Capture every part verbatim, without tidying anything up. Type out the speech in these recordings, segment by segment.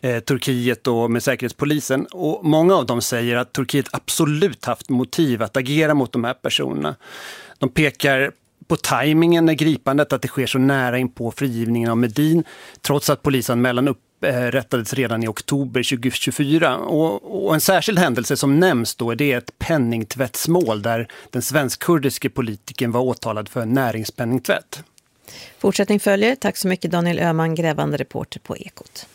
eh, Turkiet och med säkerhetspolisen. Och många av dem säger att Turkiet absolut haft motiv att agera mot de här personerna. De pekar på tajmingen när gripandet, att det sker så nära in på frigivningen av Medin, trots att polisanmälan upprättades redan i oktober tjugohundratjugofyra. Och, och en särskild händelse som nämns då, det är ett penningtvättsmål där den svensk-kurdiske politikern var åtalad för näringspenningtvätt. Fortsättning följer. Tack så mycket Daniel Öhman, grävande reporter på Ekot.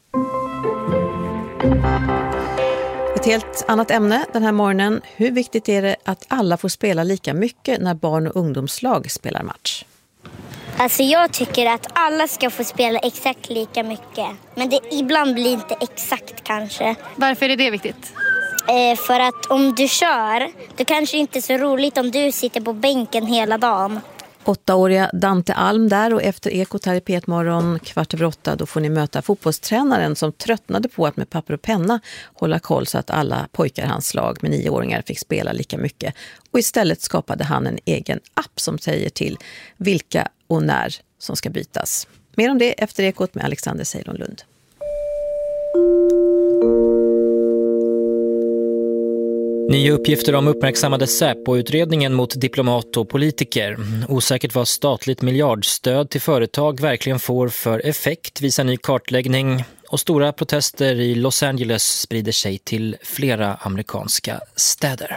Ett helt annat ämne den här morgonen. Hur viktigt är det att alla får spela lika mycket när barn- och ungdomslag spelar match? Alltså jag tycker att alla ska få spela exakt lika mycket. Men det ibland blir inte exakt kanske. Varför är det viktigt? Eh, för att om du kör, då kanske inte är så roligt om du sitter på bänken hela dagen. Åttaåriga Dante Alm där, och efter Ekot här i P ett morgon kvart över åtta, då får ni möta fotbollstränaren som tröttnade på att med papper och penna hålla koll så att alla pojkar i hans lag med nioåringar fick spela lika mycket. Och istället skapade han en egen app som säger till vilka och när som ska bytas. Mer om det efter Ekot med Alexander Ceylon Lund. Nya uppgifter om uppmärksammade Säpo-utredningen mot diplomat och politiker. Osäkert vad statligt miljardstöd till företag verkligen får för effekt visar ny kartläggning. Och stora protester i Los Angeles sprider sig till flera amerikanska städer.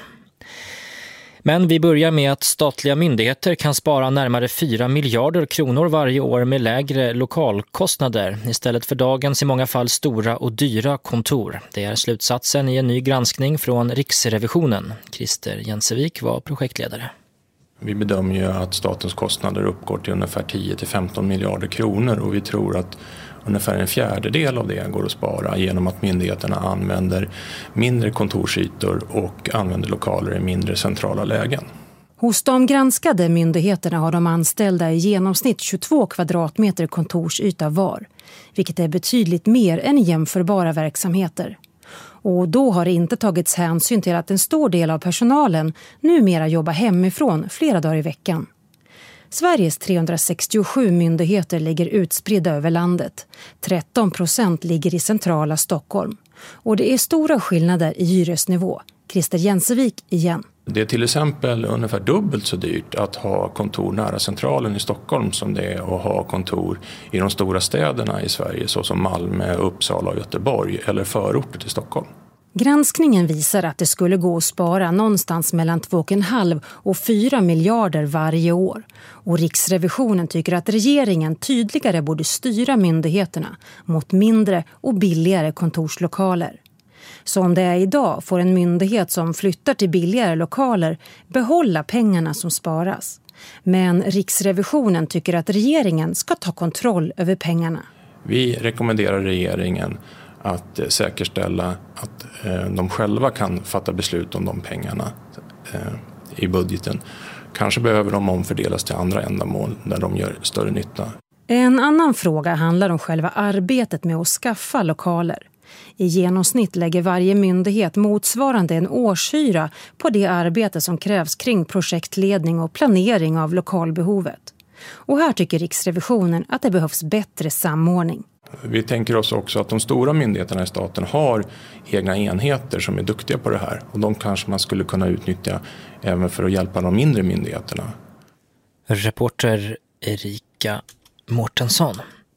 Men vi börjar med att statliga myndigheter kan spara närmare fyra miljarder kronor varje år med lägre lokalkostnader istället för dagens i många fall stora och dyra kontor. Det är slutsatsen i en ny granskning från Riksrevisionen. Christer Jensevik var projektledare. Vi bedömer ju att statens kostnader uppgår till ungefär tio till femton miljarder kronor och vi tror att ungefär en fjärdedel av det går att spara genom att myndigheterna använder mindre kontorsytor och använder lokaler i mindre centrala lägen. Hos de granskade myndigheterna har de anställda i genomsnitt tjugotvå kvadratmeter kontorsyta var, vilket är betydligt mer än jämförbara verksamheter. Och då har det inte tagits hänsyn till att en stor del av personalen numera jobbar hemifrån flera dagar i veckan. Sveriges trehundrasextiosju myndigheter ligger utspridda över landet. tretton procent ligger i centrala Stockholm. Och det är stora skillnader i hyresnivå. Christer Jensevik igen. Det är till exempel ungefär dubbelt så dyrt att ha kontor nära centralen i Stockholm som det är att ha kontor i de stora städerna i Sverige såsom Malmö, Uppsala och Göteborg eller förorter till Stockholm. Granskningen visar att det skulle gå att spara någonstans mellan två komma fem och fyra miljarder varje år. Och Riksrevisionen tycker att regeringen tydligare borde styra myndigheterna mot mindre och billigare kontorslokaler. Som det är idag får en myndighet som flyttar till billigare lokaler behålla pengarna som sparas. Men Riksrevisionen tycker att regeringen ska ta kontroll över pengarna. Vi rekommenderar regeringen att säkerställa att de själva kan fatta beslut om de pengarna i budgeten. Kanske behöver de omfördelas till andra ändamål där de gör större nytta. En annan fråga handlar om själva arbetet med att skaffa lokaler. I genomsnitt lägger varje myndighet motsvarande en årshyra på det arbete som krävs kring projektledning och planering av lokalbehovet. Och här tycker Riksrevisionen att det behövs bättre samordning. Vi tänker oss också att de stora myndigheterna i staten har egna enheter som är duktiga på det här. Och de kanske man skulle kunna utnyttja även för att hjälpa de mindre myndigheterna. Reporter Erika Mårtensson.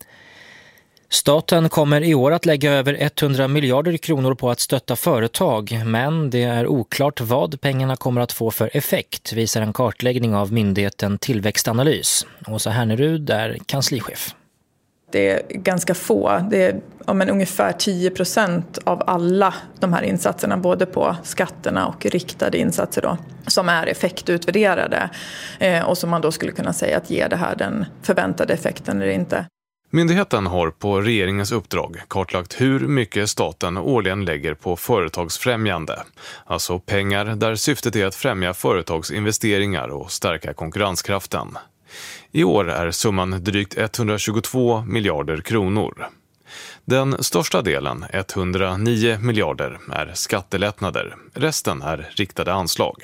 Staten kommer i år att lägga över hundra miljarder kronor på att stötta företag, men det är oklart vad pengarna kommer att få för effekt, visar en kartläggning av myndigheten Tillväxtanalys. Åsa Hernerud är kanslichef. Det är ganska få, det är ja, men ungefär tio procent av alla de här insatserna, både på skatterna och riktade insatser då, som är effektutvärderade eh, och som man då skulle kunna säga att ger det här den förväntade effekten eller inte. Myndigheten har på regeringens uppdrag kartlagt hur mycket staten årligen lägger på företagsfrämjande. Alltså pengar där syftet är att främja företagsinvesteringar och stärka konkurrenskraften. I år är summan drygt etthundratjugotvå miljarder kronor. Den största delen, etthundranio miljarder, är skattelättnader. Resten är riktade anslag.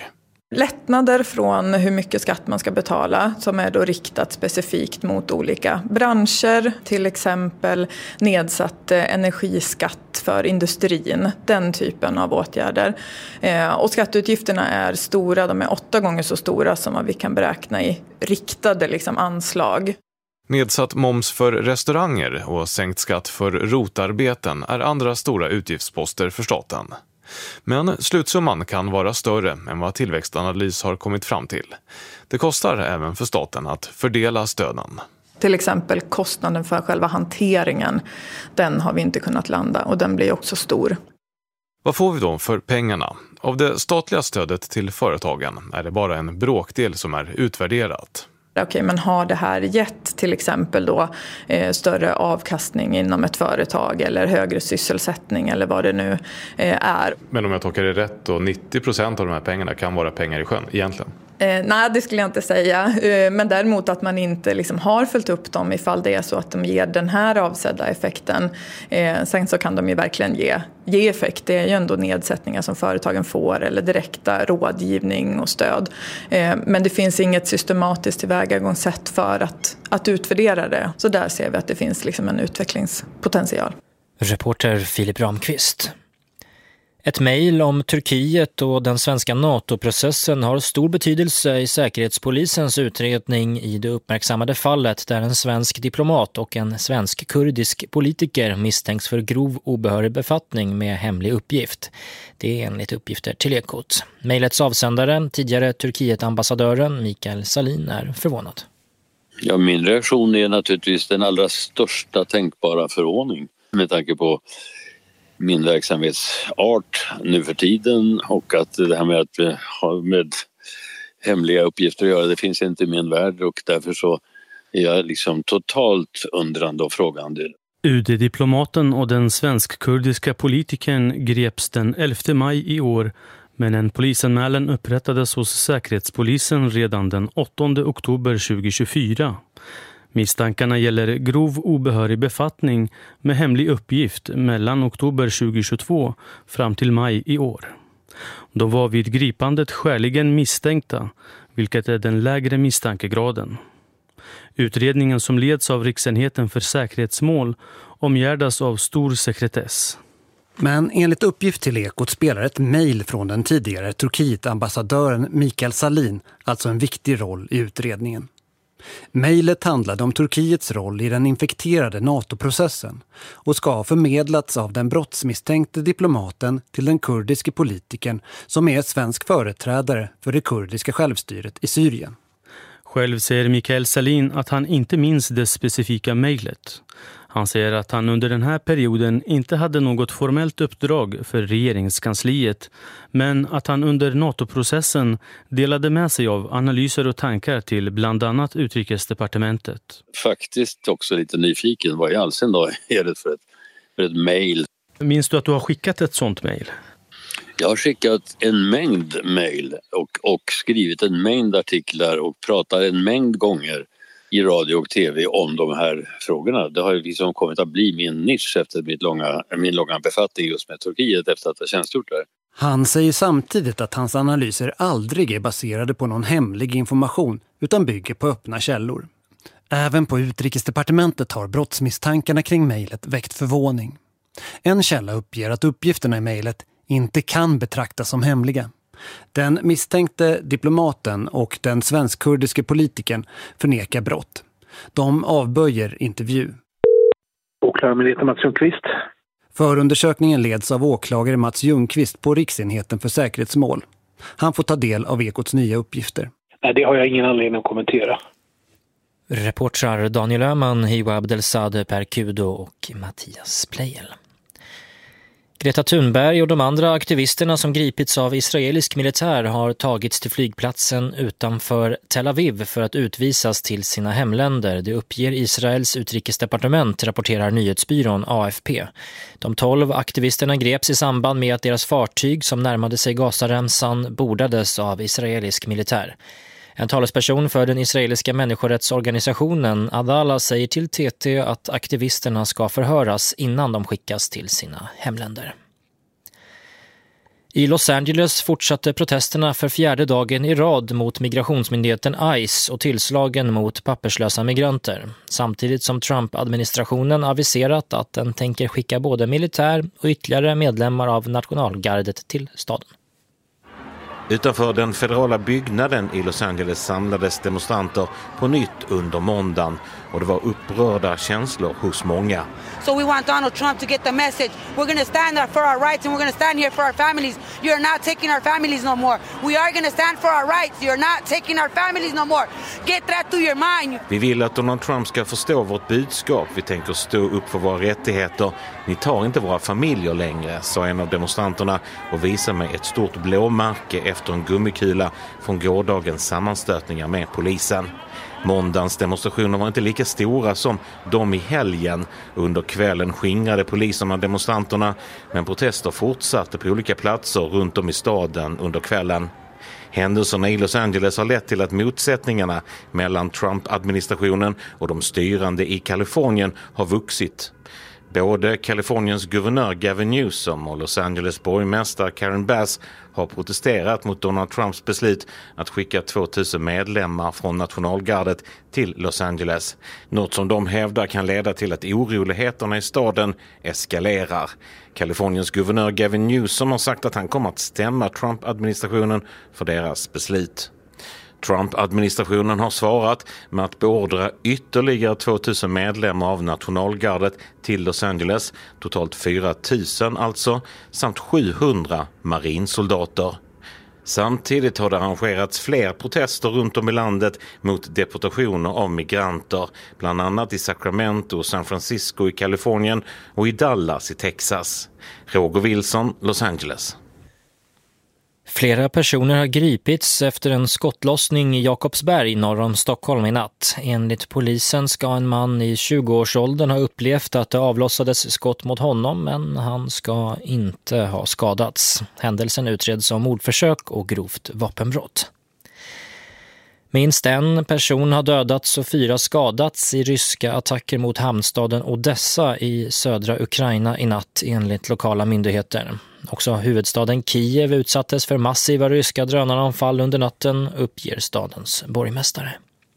Lättnader från hur mycket skatt man ska betala som är då riktat specifikt mot olika branscher. Till exempel nedsatt energiskatt för industrin. Den typen av åtgärder. Och skatteutgifterna är stora. De är åtta gånger så stora som vad vi kan beräkna i riktade liksom, anslag. Nedsatt moms för restauranger och sänkt skatt för rotarbeten är andra stora utgiftsposter för staten. Men slutsumman kan vara större än vad Tillväxtanalys har kommit fram till. Det kostar även för staten att fördela stöden. Till exempel kostnaden för själva hanteringen, den har vi inte kunnat landa och den blir också stor. Vad får vi då för pengarna? Av det statliga stödet till företagen är det bara en bråkdel som är utvärderat. Okej, men har det här gett till exempel då eh, större avkastning inom ett företag eller högre sysselsättning eller vad det nu eh, är? Men om jag tolkar det rätt då, nittio procent av de här pengarna kan vara pengar i sjön egentligen? Eh, nej, det skulle jag inte säga. Eh, men däremot att man inte liksom har följt upp dem ifall det är så att de ger den här avsedda effekten. Eh, sen så kan de ju verkligen ge, ge effekt. Det är ju ändå nedsättningar som företagen får eller direkta rådgivning och stöd. Eh, men det finns inget systematiskt tillvägagångssätt för att, att utvärdera det. Så där ser vi att det finns liksom en utvecklingspotential. Reporter Filip Ramqvist. Ett mejl om Turkiet och den svenska NATO-processen har stor betydelse i Säkerhetspolisens utredning i det uppmärksammade fallet där en svensk diplomat och en svensk-kurdisk politiker misstänks för grov obehörig befattning med hemlig uppgift. Det är enligt uppgifter till Ekot. Mejlets avsändare, tidigare Turkiet-ambassadören Mikael Salin, är förvånad. Ja, min reaktion är naturligtvis den allra största tänkbara förvåning med tanke på min verksamhetsart nu för tiden och att det här med att ha med hemliga uppgifter att göra, det finns inte i min värld och därför så är jag liksom totalt undrande och frågande. U D-diplomaten och den svensk-kurdiska politikern greps den elfte maj i år, men en polisanmälan upprättades hos Säkerhetspolisen redan den åttonde oktober tjugohundratjugofyra. Misstankarna gäller grov obehörig befattning med hemlig uppgift mellan oktober tjugohundratjugotvå fram till maj i år. De var vid gripandet skäligen misstänkta, vilket är den lägre misstankegraden. Utredningen som leds av Riksenheten för säkerhetsmål omgärdas av stor sekretess. Men enligt uppgift till Ekot spelar ett mejl från den tidigare Turkiet-ambassadören Mikael Salin alltså en viktig roll i utredningen. Mejlet handlade om Turkiets roll i den infekterade NATO-processen och ska ha förmedlats av den brottsmisstänkte diplomaten till den kurdiske politikern som är svensk företrädare för det kurdiska självstyret i Syrien. Själv säger Mikael Salin att han inte minns det specifika mejlet. Han säger att han under den här perioden inte hade något formellt uppdrag för regeringskansliet, men att han under NATO-processen delade med sig av analyser och tankar till bland annat Utrikesdepartementet. Faktiskt också lite nyfiken, vad i all sin dag är det för ett, för ett mejl? Minns du att du har skickat ett sånt mejl? Jag har skickat en mängd mejl och, och skrivit en mängd artiklar och pratat en mängd gånger i radio och tv om de här frågorna. Det har liksom kommit att bli min nisch efter mitt långa, min långa befattning just med Turkiet efter att ha tjänstgjort där. Han säger samtidigt att hans analyser aldrig är baserade på någon hemlig information utan bygger på öppna källor. Även på Utrikesdepartementet har brottsmisstankarna kring mejlet väckt förvåning. En källa uppger att uppgifterna i mejlet inte kan betraktas som hemliga. Den misstänkte diplomaten och den svensk-kurdiske politikern förnekar brott. De avböjer intervju. Åklagarmyndigheten Mats Ljungqvist. Förundersökningen leds av åklagare Mats Ljungqvist på Riksenheten för säkerhetsmål. Han får ta del av Ekots nya uppgifter. Nej, det har jag ingen anledning att kommentera. Reportrar Daniel Öhman, Hiwa Abdelsade, Per Kudo och Mattias Plejel. Greta Thunberg och de andra aktivisterna som gripits av israelisk militär har tagits till flygplatsen utanför Tel Aviv för att utvisas till sina hemländer. Det uppger Israels utrikesdepartement, rapporterar nyhetsbyrån A F P. De tolv aktivisterna greps i samband med att deras fartyg som närmade sig Gazaremsan bordades av israelisk militär. En talesperson för den israeliska människorättsorganisationen Adala säger till T T att aktivisterna ska förhöras innan de skickas till sina hemländer. I Los Angeles fortsatte protesterna för fjärde dagen i rad mot migrationsmyndigheten ICE och tillslagen mot papperslösa migranter. Samtidigt som Trump-administrationen aviserat att den tänker skicka både militär och ytterligare medlemmar av nationalgardet till staden. Utanför den federala byggnaden i Los Angeles samlades demonstranter på nytt under måndagen och det var upprörda känslor hos många. So we want Donald Trump to get the message. We're going to stand up for our rights and we're going to stand here for our families. You're not taking our families no more. We are going to stand for our rights. You're not taking our families no more. Get that to your mind. Vi vill att Donald Trump ska förstå vårt budskap. Vi tänker stå upp för våra rättigheter. Ni tar inte våra familjer längre, sa en av demonstranterna och visade mig ett stort blåmärke efter en gummikula från gårdagens sammanstötningar med polisen. Måndagens demonstrationer var inte lika stora som de i helgen. Under kvällen skingrade poliserna demonstranterna, men protester fortsatte på olika platser runt om i staden under kvällen. Händelserna i Los Angeles har lett till att motsättningarna mellan Trump-administrationen och de styrande i Kalifornien har vuxit. Både Kaliforniens guvernör Gavin Newsom och Los Angeles borgmästare Karen Bass har protesterat mot Donald Trumps beslut att skicka tvåtusen medlemmar från nationalgardet till Los Angeles. Något som de hävdar kan leda till att oroligheterna i staden eskalerar. Kaliforniens guvernör Gavin Newsom har sagt att han kommer att stämma Trump-administrationen för deras beslut. Trump-administrationen har svarat med att beordra ytterligare tvåtusen medlemmar av nationalgardet till Los Angeles, totalt fyra tusen alltså, samt sjuhundra marinsoldater. Samtidigt har det arrangerats fler protester runt om i landet mot deportationer av migranter, bland annat i Sacramento och San Francisco i Kalifornien och i Dallas i Texas. Roger Wilson, Los Angeles. Flera personer har gripits efter en skottlossning i Jakobsberg norr om Stockholm i natt. Enligt polisen ska en man i tjugoårsåldern ha upplevt att det avlossades skott mot honom, men han ska inte ha skadats. Händelsen utreds som mordförsök och grovt vapenbrott. Minst en person har dödats och fyra skadats i ryska attacker mot hamnstaden Odessa i södra Ukraina i natt enligt lokala myndigheter. Också huvudstaden Kiev utsattes för massiva ryska drönaranfall under natten, uppger stadens borgmästare.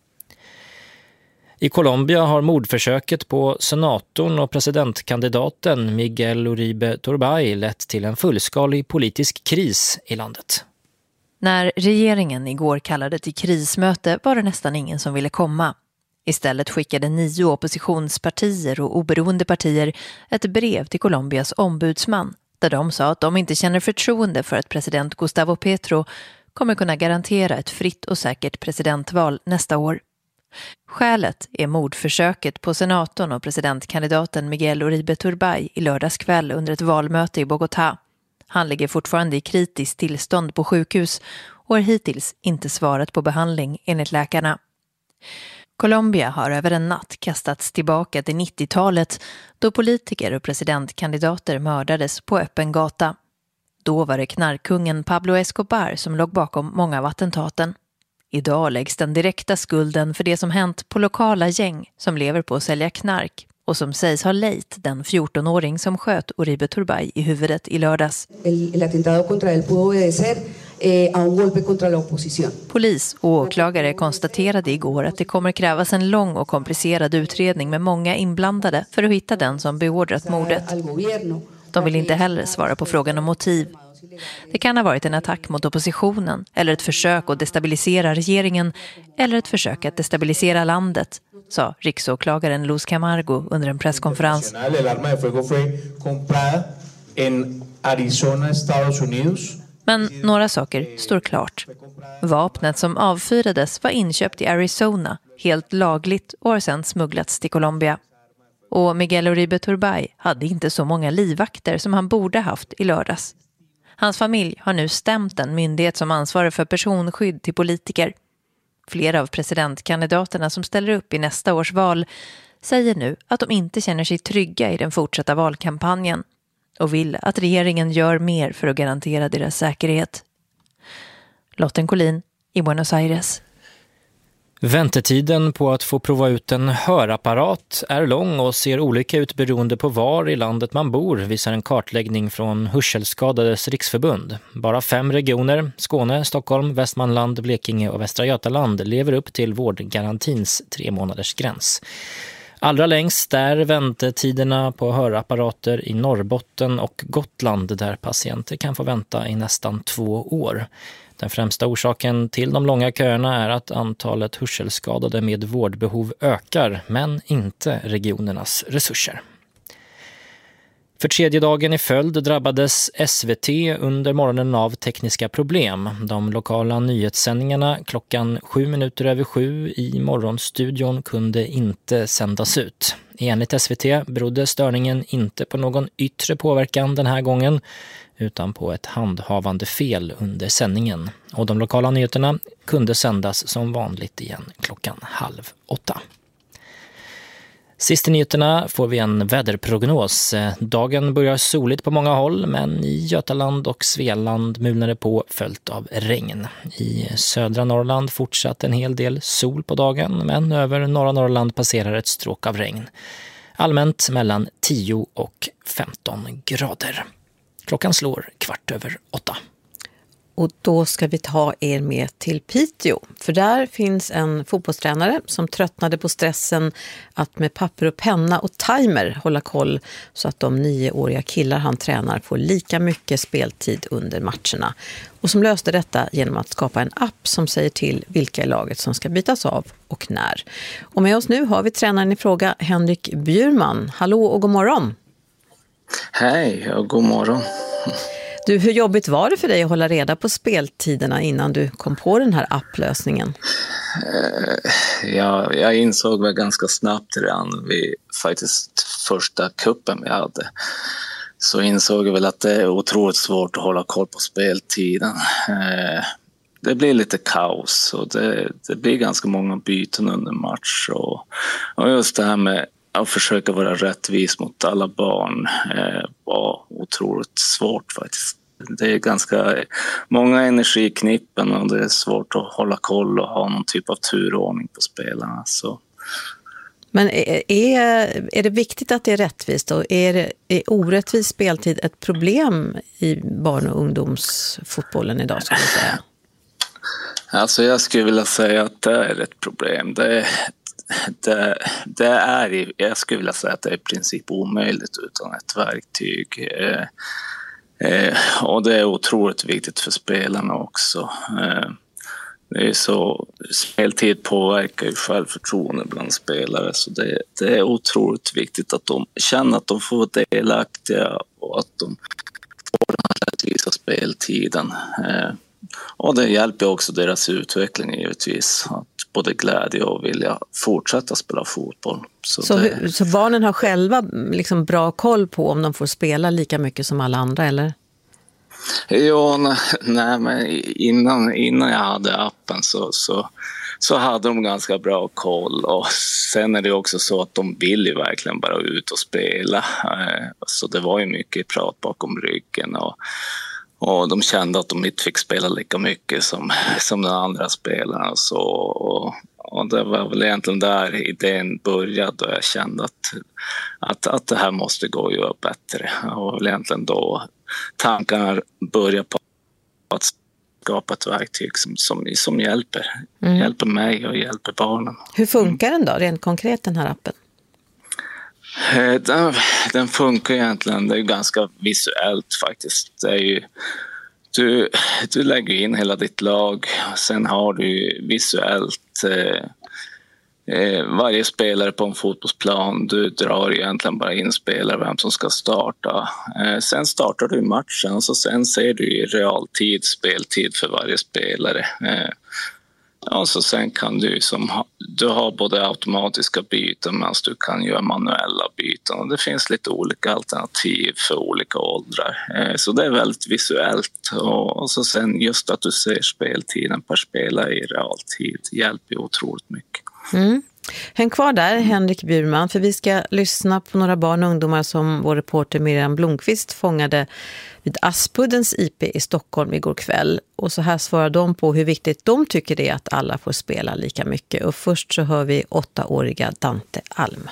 I Colombia har mordförsöket på senatorn och presidentkandidaten Miguel Uribe Turbay lett till en fullskalig politisk kris i landet. När regeringen igår kallade till krismöte var det nästan ingen som ville komma. Istället skickade nio oppositionspartier och oberoende partier ett brev till Colombias ombudsman där de sa att de inte känner förtroende för att president Gustavo Petro kommer kunna garantera ett fritt och säkert presidentval nästa år. Skälet är mordförsöket på senatorn och presidentkandidaten Miguel Uribe Turbay i lördagskväll under ett valmöte i Bogotá. Han ligger fortfarande i kritiskt tillstånd på sjukhus och har hittills inte svarat på behandling enligt läkarna. Colombia har över en natt kastats tillbaka till nittiotalet då politiker och presidentkandidater mördades på öppen gata. Då var det knarkkungen Pablo Escobar som låg bakom många av attentaten. Idag läggs den direkta skulden för det som hänt på lokala gäng som lever på att sälja knark och som sägs ha lejt den fjortonåring som sköt Uribe Turbay i huvudet i lördags. El atentado contra él pudo obedecer a un golpe contra la oposición. Polis och åklagare konstaterade igår att det kommer krävas en lång och komplicerad utredning med många inblandade för att hitta den som beordrat mordet. De vill inte heller svara på frågan om motiv. Det kan ha varit en attack mot oppositionen eller ett försök att destabilisera regeringen eller ett försök att destabilisera landet, sa riksåklagaren Luz Camargo under en presskonferens. Men några saker står klart. Vapnet som avfyrades var inköpt i Arizona, helt lagligt och har sedan smugglats till Colombia. Och Miguel Uribe Turbay hade inte så många livvakter som han borde haft i lördags. Hans familj har nu stämt en myndighet som ansvarar för personskydd till politiker. Flera av presidentkandidaterna som ställer upp i nästa års val säger nu att de inte känner sig trygga i den fortsatta valkampanjen och vill att regeringen gör mer för att garantera deras säkerhet. Lotten Collin i Buenos Aires. Väntetiden på att få prova ut en hörapparat är lång och ser olika ut beroende på var i landet man bor, visar en kartläggning från Hörselskadades riksförbund. Bara fem regioner, Skåne, Stockholm, Västmanland, Blekinge och Västra Götaland, lever upp till vårdgarantins tre månaders gräns. Allra längst är väntetiderna på hörapparater i Norrbotten och Gotland, där patienter kan få vänta i nästan två år. Den främsta orsaken till de långa köerna är att antalet hörselskadade med vårdbehov ökar, men inte regionernas resurser. För tredje dagen i följd drabbades S V T under morgonen av tekniska problem. De lokala nyhetssändningarna klockan sju minuter över sju i morgonstudion kunde inte sändas ut. Enligt S V T berodde störningen inte på någon yttre påverkan den här gången, utan på ett handhavande fel under sändningen. Och de lokala nyheterna kunde sändas som vanligt igen klockan halv åtta. Sist i nyheterna får vi en väderprognos. Dagen börjar soligt på många håll, men i Götaland och Svealand mulnar det på följt av regn. I södra Norrland fortsatt en hel del sol på dagen, men över norra Norrland passerar ett stråk av regn. Allmänt mellan tio och femton grader. Klockan slår kvart över åtta. Och då ska vi ta er med till Piteå. För där finns en fotbollstränare som tröttnade på stressen att med papper och penna och timer hålla koll så att de nioåriga killar han tränar får lika mycket speltid under matcherna. Och som löste detta genom att skapa en app som säger till vilka i laget som ska bytas av och när. Och med oss nu har vi tränaren i fråga, Henrik Bjurman. Hallå och god morgon. Hej och god morgon. Du, hur jobbigt var det för dig att hålla reda på speltiderna innan du kom på den här applösningen? Ja, jag insåg väl ganska snabbt redan vid faktiskt första kuppen vi hade. Så insåg jag väl att det är otroligt svårt att hålla koll på speltiden. Det blir lite kaos och det, det blir ganska många byten under match. Och, och just det här med att försöka vara rättvis mot alla barn eh, var otroligt svårt faktiskt. Det är ganska många energiknippen och det är svårt att hålla koll och ha någon typ av turordning på spelarna. Så. Men är, är det viktigt att det är rättvist och är, det, är orättvis speltid ett problem i barn- och ungdomsfotbollen idag, skulle jag säga? Alltså jag skulle vilja säga att det är ett problem. Det är Det, det är, jag skulle vilja säga att det är i princip omöjligt utan ett verktyg. Eh, eh, och det är otroligt viktigt för spelarna också. Eh, det är så, speltid påverkar ju självförtroende bland spelare, så det, det är otroligt viktigt att de känner att de får delaktiga och att de får den här rättvisa speltiden. Eh, och det hjälper också deras utveckling givetvis, att både glädje och vilja fortsätta spela fotboll. Så, så, det... så barnen har själva liksom bra koll på om de får spela lika mycket som alla andra, eller? Ja, nej, nej men innan, innan jag hade appen så, så, så hade de ganska bra koll. Och sen är det också så att de vill ju verkligen bara ut och spela. Så det var ju mycket prat bakom ryggen och Och de kände att de inte fick spela lika mycket som, som den andra spelaren. Så, och, och det var väl egentligen där idén började då jag kände att, att, att det här måste gå att göra bättre. Och väl egentligen då tankarna började på att skapa ett verktyg som, som, som hjälper. Mm. Hjälper mig och hjälper barnen. Hur funkar den då, rent konkret, den här appen? Den, den funkar egentligen, det är ganska visuellt faktiskt. Det är ju, du, du lägger in hela ditt lag, sen har du visuellt eh, eh, varje spelare på en fotbollsplan. Du drar egentligen bara in spelare, vem som ska starta. Eh, sen startar du matchen och så sen ser du i realtid speltid för varje spelare. Eh, Ja, så sen kan du som ha, du har både automatiska byten medan du kan göra manuella byten. Och det finns lite olika alternativ för olika åldrar. Eh, så det är väldigt visuellt. Och, och så sen just att du ser speltiden per spelare i realtid hjälper ju otroligt mycket. Mm. Häng kvar där, Henrik Bjurman, för vi ska lyssna på några barn och ungdomar som vår reporter Miriam Blomqvist fångade vid Aspuddens I P i Stockholm igår kväll. Och så här svarar de på hur viktigt de tycker det är att alla får spela lika mycket. Och först så hör vi åttaåriga Dante Alm.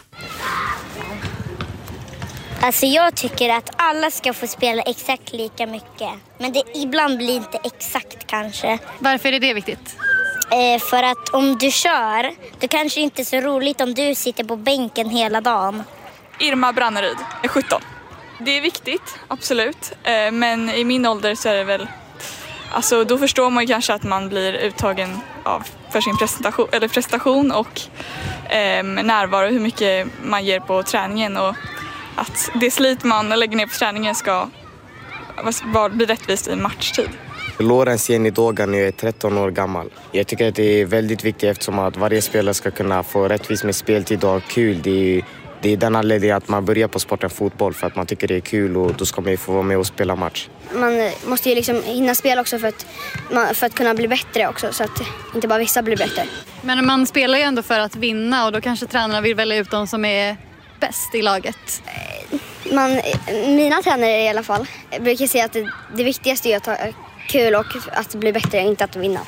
Alltså jag tycker att alla ska få spela exakt lika mycket. Men det ibland blir inte exakt kanske. Varför är det viktigt? Eh, för att om du kör, då kanske inte är så roligt om du sitter på bänken hela dagen. Irma Branneryd, sjutton. Det är viktigt, absolut. Eh, men i min ålder så är det väl... Alltså då förstår man ju kanske att man blir uttagen av för sin presentation, eller prestation och eh, närvaro, hur mycket man ger på träningen och att det slit man lägger ner på träningen ska bli rättvist i matchtid. Lorentz Jenny Dogan är tretton år gammal. Jag tycker att det är väldigt viktigt eftersom att varje spelare ska kunna få rättvist med speltid och ha kul. Det är, det är den anledningen att man börjar på sporten fotboll för att man tycker det är kul och då ska man ju få vara med och spela match. Man måste ju liksom hinna spela också för att, för att kunna bli bättre också så att inte bara vissa blir bättre. Men man spelar ju ändå för att vinna och då kanske tränarna vill välja ut de som är bäst i laget. Man, mina tränare i alla fall brukar säga att det, det viktigaste är att ha kul och att bli bättre, inte att vinna.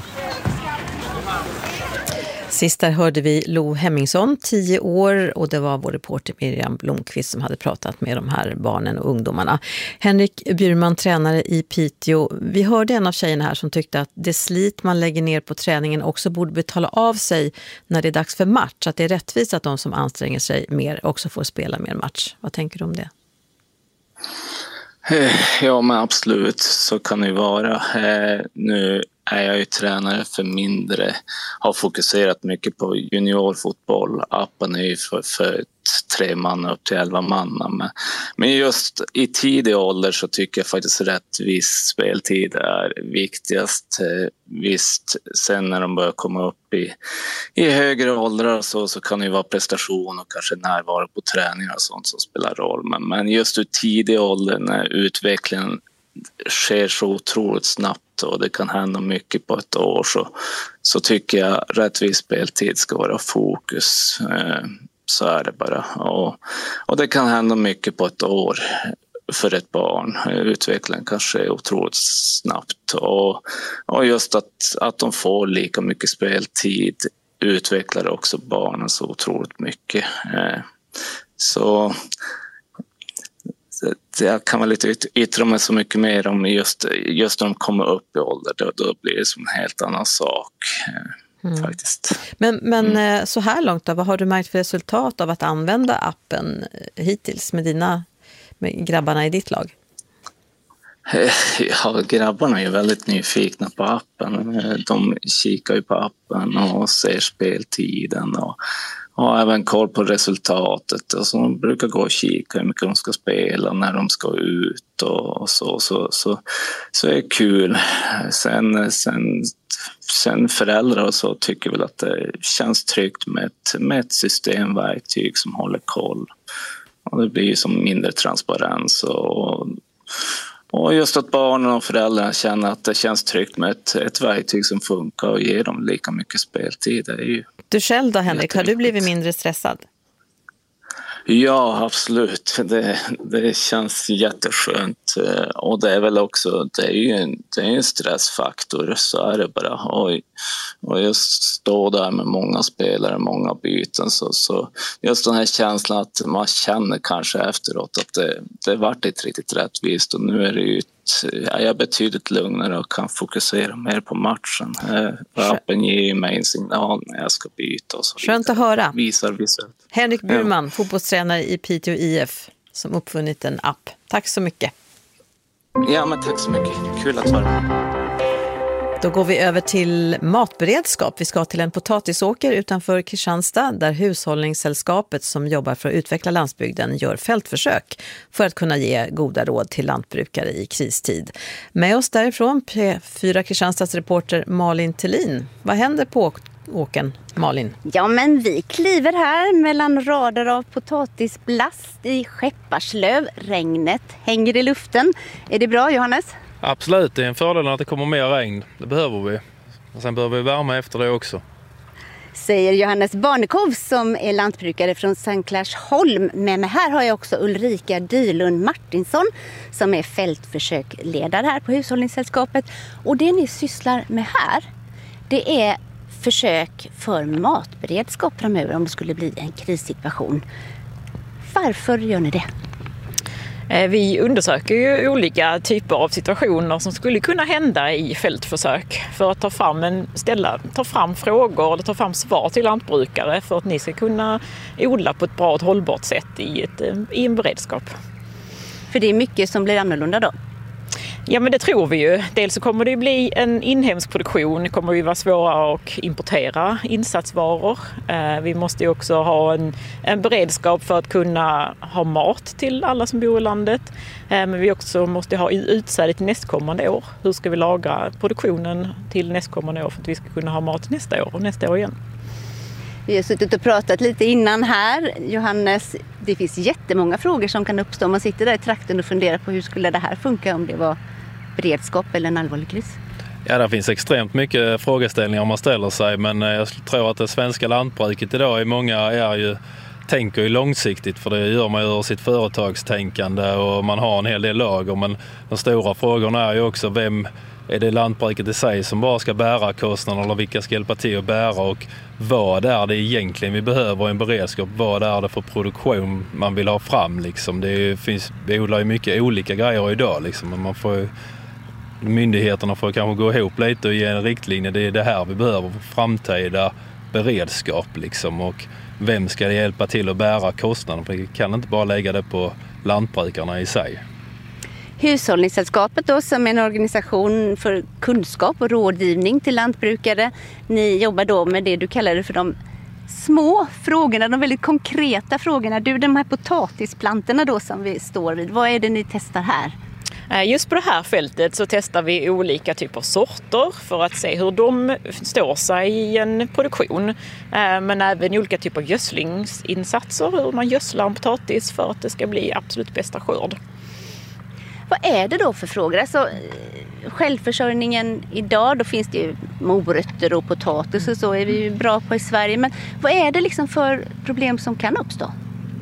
Sist där hörde vi Lo Hemmingsson, tio år, och det var vår reporter Miriam Blomqvist som hade pratat med de här barnen och ungdomarna. Henrik Bjurman, tränare i Piteå. Vi hörde en av tjejerna här som tyckte att det slit man lägger ner på träningen också borde betala av sig när det är dags för match. Att det är rättvist att de som anstränger sig mer också får spela mer match. Vad tänker du om det? Ja, men absolut, så kan det ju vara. Eh, nu är jag ju tränare för mindre, har fokuserat mycket på juniorfotboll. Appen är ju för, för tre man upp till elva man. Men, men just i tidig ålder så tycker jag faktiskt rättvis speltid är viktigast. Eh, visst, sen när de börjar komma upp i, i högre åldrar så, så kan det ju vara prestation och kanske närvaro på träningar och sånt som spelar roll. Men, men just i tidig ålder när utvecklingen sker så otroligt snabbt och det kan hända mycket på ett år så, så tycker jag rättvis speltid ska vara fokus. Eh, så är det bara. Och, och det kan hända mycket på ett år för ett barn. Utvecklingen kan ske otroligt snabbt och, och just att, att de får lika mycket speltid utvecklar också barnen så otroligt mycket. Eh, så jag kan väl lite yttra mig så mycket mer om just, just när de kommer upp i ålder. Då, då blir det som en helt annan sak mm. faktiskt. Men, men mm. så här långt då, vad har du märkt för resultat av att använda appen hittills med dina med grabbarna i ditt lag? Ja, grabbarna är ju väldigt nyfikna på appen. De kikar ju på appen och ser speltiden och och även koll på resultatet. Och så de brukar gå och kika hur mycket de ska spela, när de ska ut och så. Så, så, så är det kul. Sen, sen, sen föräldrar och så tycker väl att det känns tryggt med ett, med ett systemverktyg som håller koll. Och det blir ju som mindre transparens och Och just att barnen och föräldrarna känner att det känns tryggt med ett, ett verktyg som funkar och ger dem lika mycket speltid. Det är ju du själv då, Henrik, har du blivit mindre stressad? Ja, absolut. Det, det känns jätteskönt. Och det är väl också, det är ju en, det är en stressfaktor, så är det bara. Och, och just stå där med många spelare, många byten. Så, så just den här känslan att man känner kanske efteråt att det, det varit inte riktigt rättvist. Och nu är det ju jag är betydligt lugnare och kan fokusera mer på matchen. Appen ger ju mig en signal när jag ska byta. Och så skönt att höra. Visar visuellt. Henrik Bjurman, ja. fotbollstränare i Piteå I F, som uppfunnit en app. Tack så mycket. Ja, men tack så mycket. Kul att vara med. Då går vi över till matberedskap. Vi ska till en potatisåker utanför Kristianstad där Hushållningssällskapet som jobbar för att utveckla landsbygden gör fältförsök för att kunna ge goda råd till lantbrukare i kristid. Med oss därifrån P fyra Kristianstads reporter Malin Tellin. Vad händer på åken, Malin? Ja, men vi kliver här mellan rader av potatisblast i Skepparslöv. Regnet hänger i luften. Är det bra, Johannes? Absolut, det är en fördel att det kommer mer regn. Det behöver vi. Och sen behöver vi värma efter det också. säger Johannes Barnekow som är lantbrukare från Sankt Clarsholm. Men här har jag också Ulrika Dylund Martinsson som är fältförsökledare här på Hushållningssällskapet. Och det ni sysslar med här, det är försök för matberedskap framöver om det skulle bli en krissituation. Varför gör ni det? Vi undersöker ju olika typer av situationer som skulle kunna hända i fältförsök för att ta fram, en, ställa, ta fram frågor eller ta fram svar till lantbrukare för att ni ska kunna odla på ett bra och hållbart sätt i, ett, i en beredskap. För det är mycket som blir annorlunda då? Ja, men det tror vi ju. Dels så kommer det bli en inhemsk produktion. Det kommer ju vara svårare att importera insatsvaror. Vi måste ju också ha en, en beredskap för att kunna ha mat till alla som bor i landet. Men vi också måste ha utsäde till nästkommande år. Hur ska vi lagra produktionen till nästkommande år för att vi ska kunna ha mat nästa år och nästa år igen? Vi har suttit och pratat lite innan här. Johannes, det finns jättemånga frågor som kan uppstå om man sitter där i trakten och funderar på hur skulle det här funka om det var beredskap eller en allvarlig kris? Ja, det finns extremt mycket frågeställningar man ställer sig, men jag tror att det svenska lantbruket idag i många är ju, tänker ju långsiktigt, för det gör man ur sitt företagstänkande och man har en hel del lager, men de stora frågorna är ju också vem är det lantbruket i sig som bara ska bära kostnaderna eller vilka ska hjälpa till att bära, och vad är det egentligen vi behöver i en beredskap, vad är det för produktion man vill ha fram liksom. Det är, finns, vi odlar ju mycket olika grejer idag liksom, men man får, myndigheterna får kanske gå ihop lite och ge en riktlinje, det är det här vi behöver för framtida beredskap liksom, och vem ska hjälpa till att bära kostnaderna, för vi kan inte bara lägga det på lantbrukarna i sig. Hushållningssällskapet då, som är en organisation för kunskap och rådgivning till lantbrukare. Ni jobbar då med det du kallar det för de små frågorna, de väldigt konkreta frågorna. Du, de här potatisplantorna då som vi står vid, vad är det ni testar här? Just på det här fältet så testar vi olika typer av sorter för att se hur de står sig i en produktion. Men även olika typer av gödslingsinsatser, hur man gödslar en potatis för att det ska bli absolut bästa skörd. Vad är det då för frågor? Alltså, självförsörjningen idag, då finns det ju morötter och potatis och så är vi ju bra på i Sverige. Men vad är det liksom för problem som kan uppstå?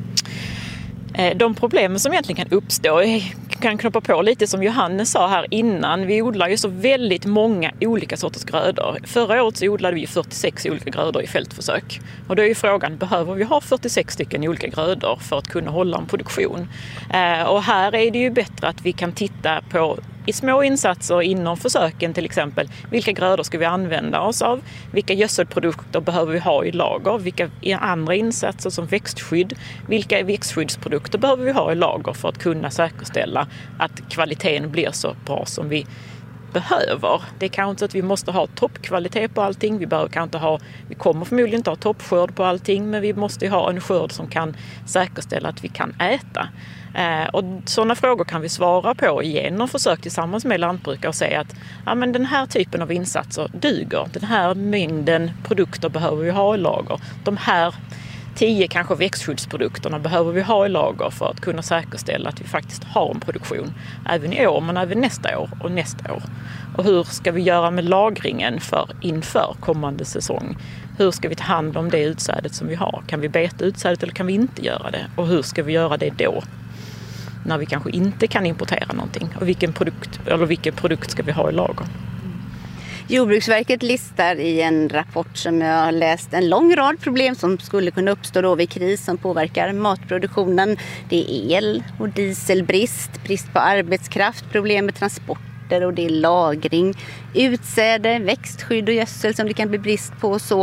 De problem som egentligen kan uppstå kan knoppa på lite som Johannes sa här innan. Vi odlar ju så väldigt många olika sorters grödor. Förra året så odlade vi fyrtiosex olika grödor i fältförsök. Och då är ju frågan, behöver vi ha fyrtiosex stycken olika grödor för att kunna hålla en produktion? Och här är det ju bättre att vi kan titta på i små insatser inom försöken till exempel, vilka grödor ska vi använda oss av? Vilka gödselprodukter behöver vi ha i lager? Vilka andra insatser som växtskydd? Vilka växtskyddsprodukter behöver vi ha i lager för att kunna säkerställa att kvaliteten blir så bra som vi behöver? Det är kanske inte att vi måste ha toppkvalitet på allting. Vi, behöver kanske inte ha, vi kommer förmodligen inte ha toppskörd på allting, men vi måste ha en skörd som kan säkerställa att vi kan äta. Eh, och sådana frågor kan vi svara på genom försök tillsammans med lantbrukare och säga att ja, men den här typen av insatser duger. Den här mängden produkter behöver vi ha i lager. De här tio kanske växtskyddsprodukterna behöver vi ha i lager för att kunna säkerställa att vi faktiskt har en produktion även i år, men även nästa år och nästa år. Och hur ska vi göra med lagringen för inför kommande säsong? Hur ska vi ta hand om det utsädet som vi har? Kan vi beta utsädet eller kan vi inte göra det? Och hur ska vi göra det då? När vi kanske inte kan importera någonting. Och vilken produkt, eller vilken produkt ska vi ha i lager? Jordbruksverket listar i en rapport som jag har läst en lång rad problem som skulle kunna uppstå då vid kris som påverkar matproduktionen. Det är el och dieselbrist, brist på arbetskraft, problem med transporter och det är lagring, utsäde, växtskydd och gödsel som det kan bli brist på. Så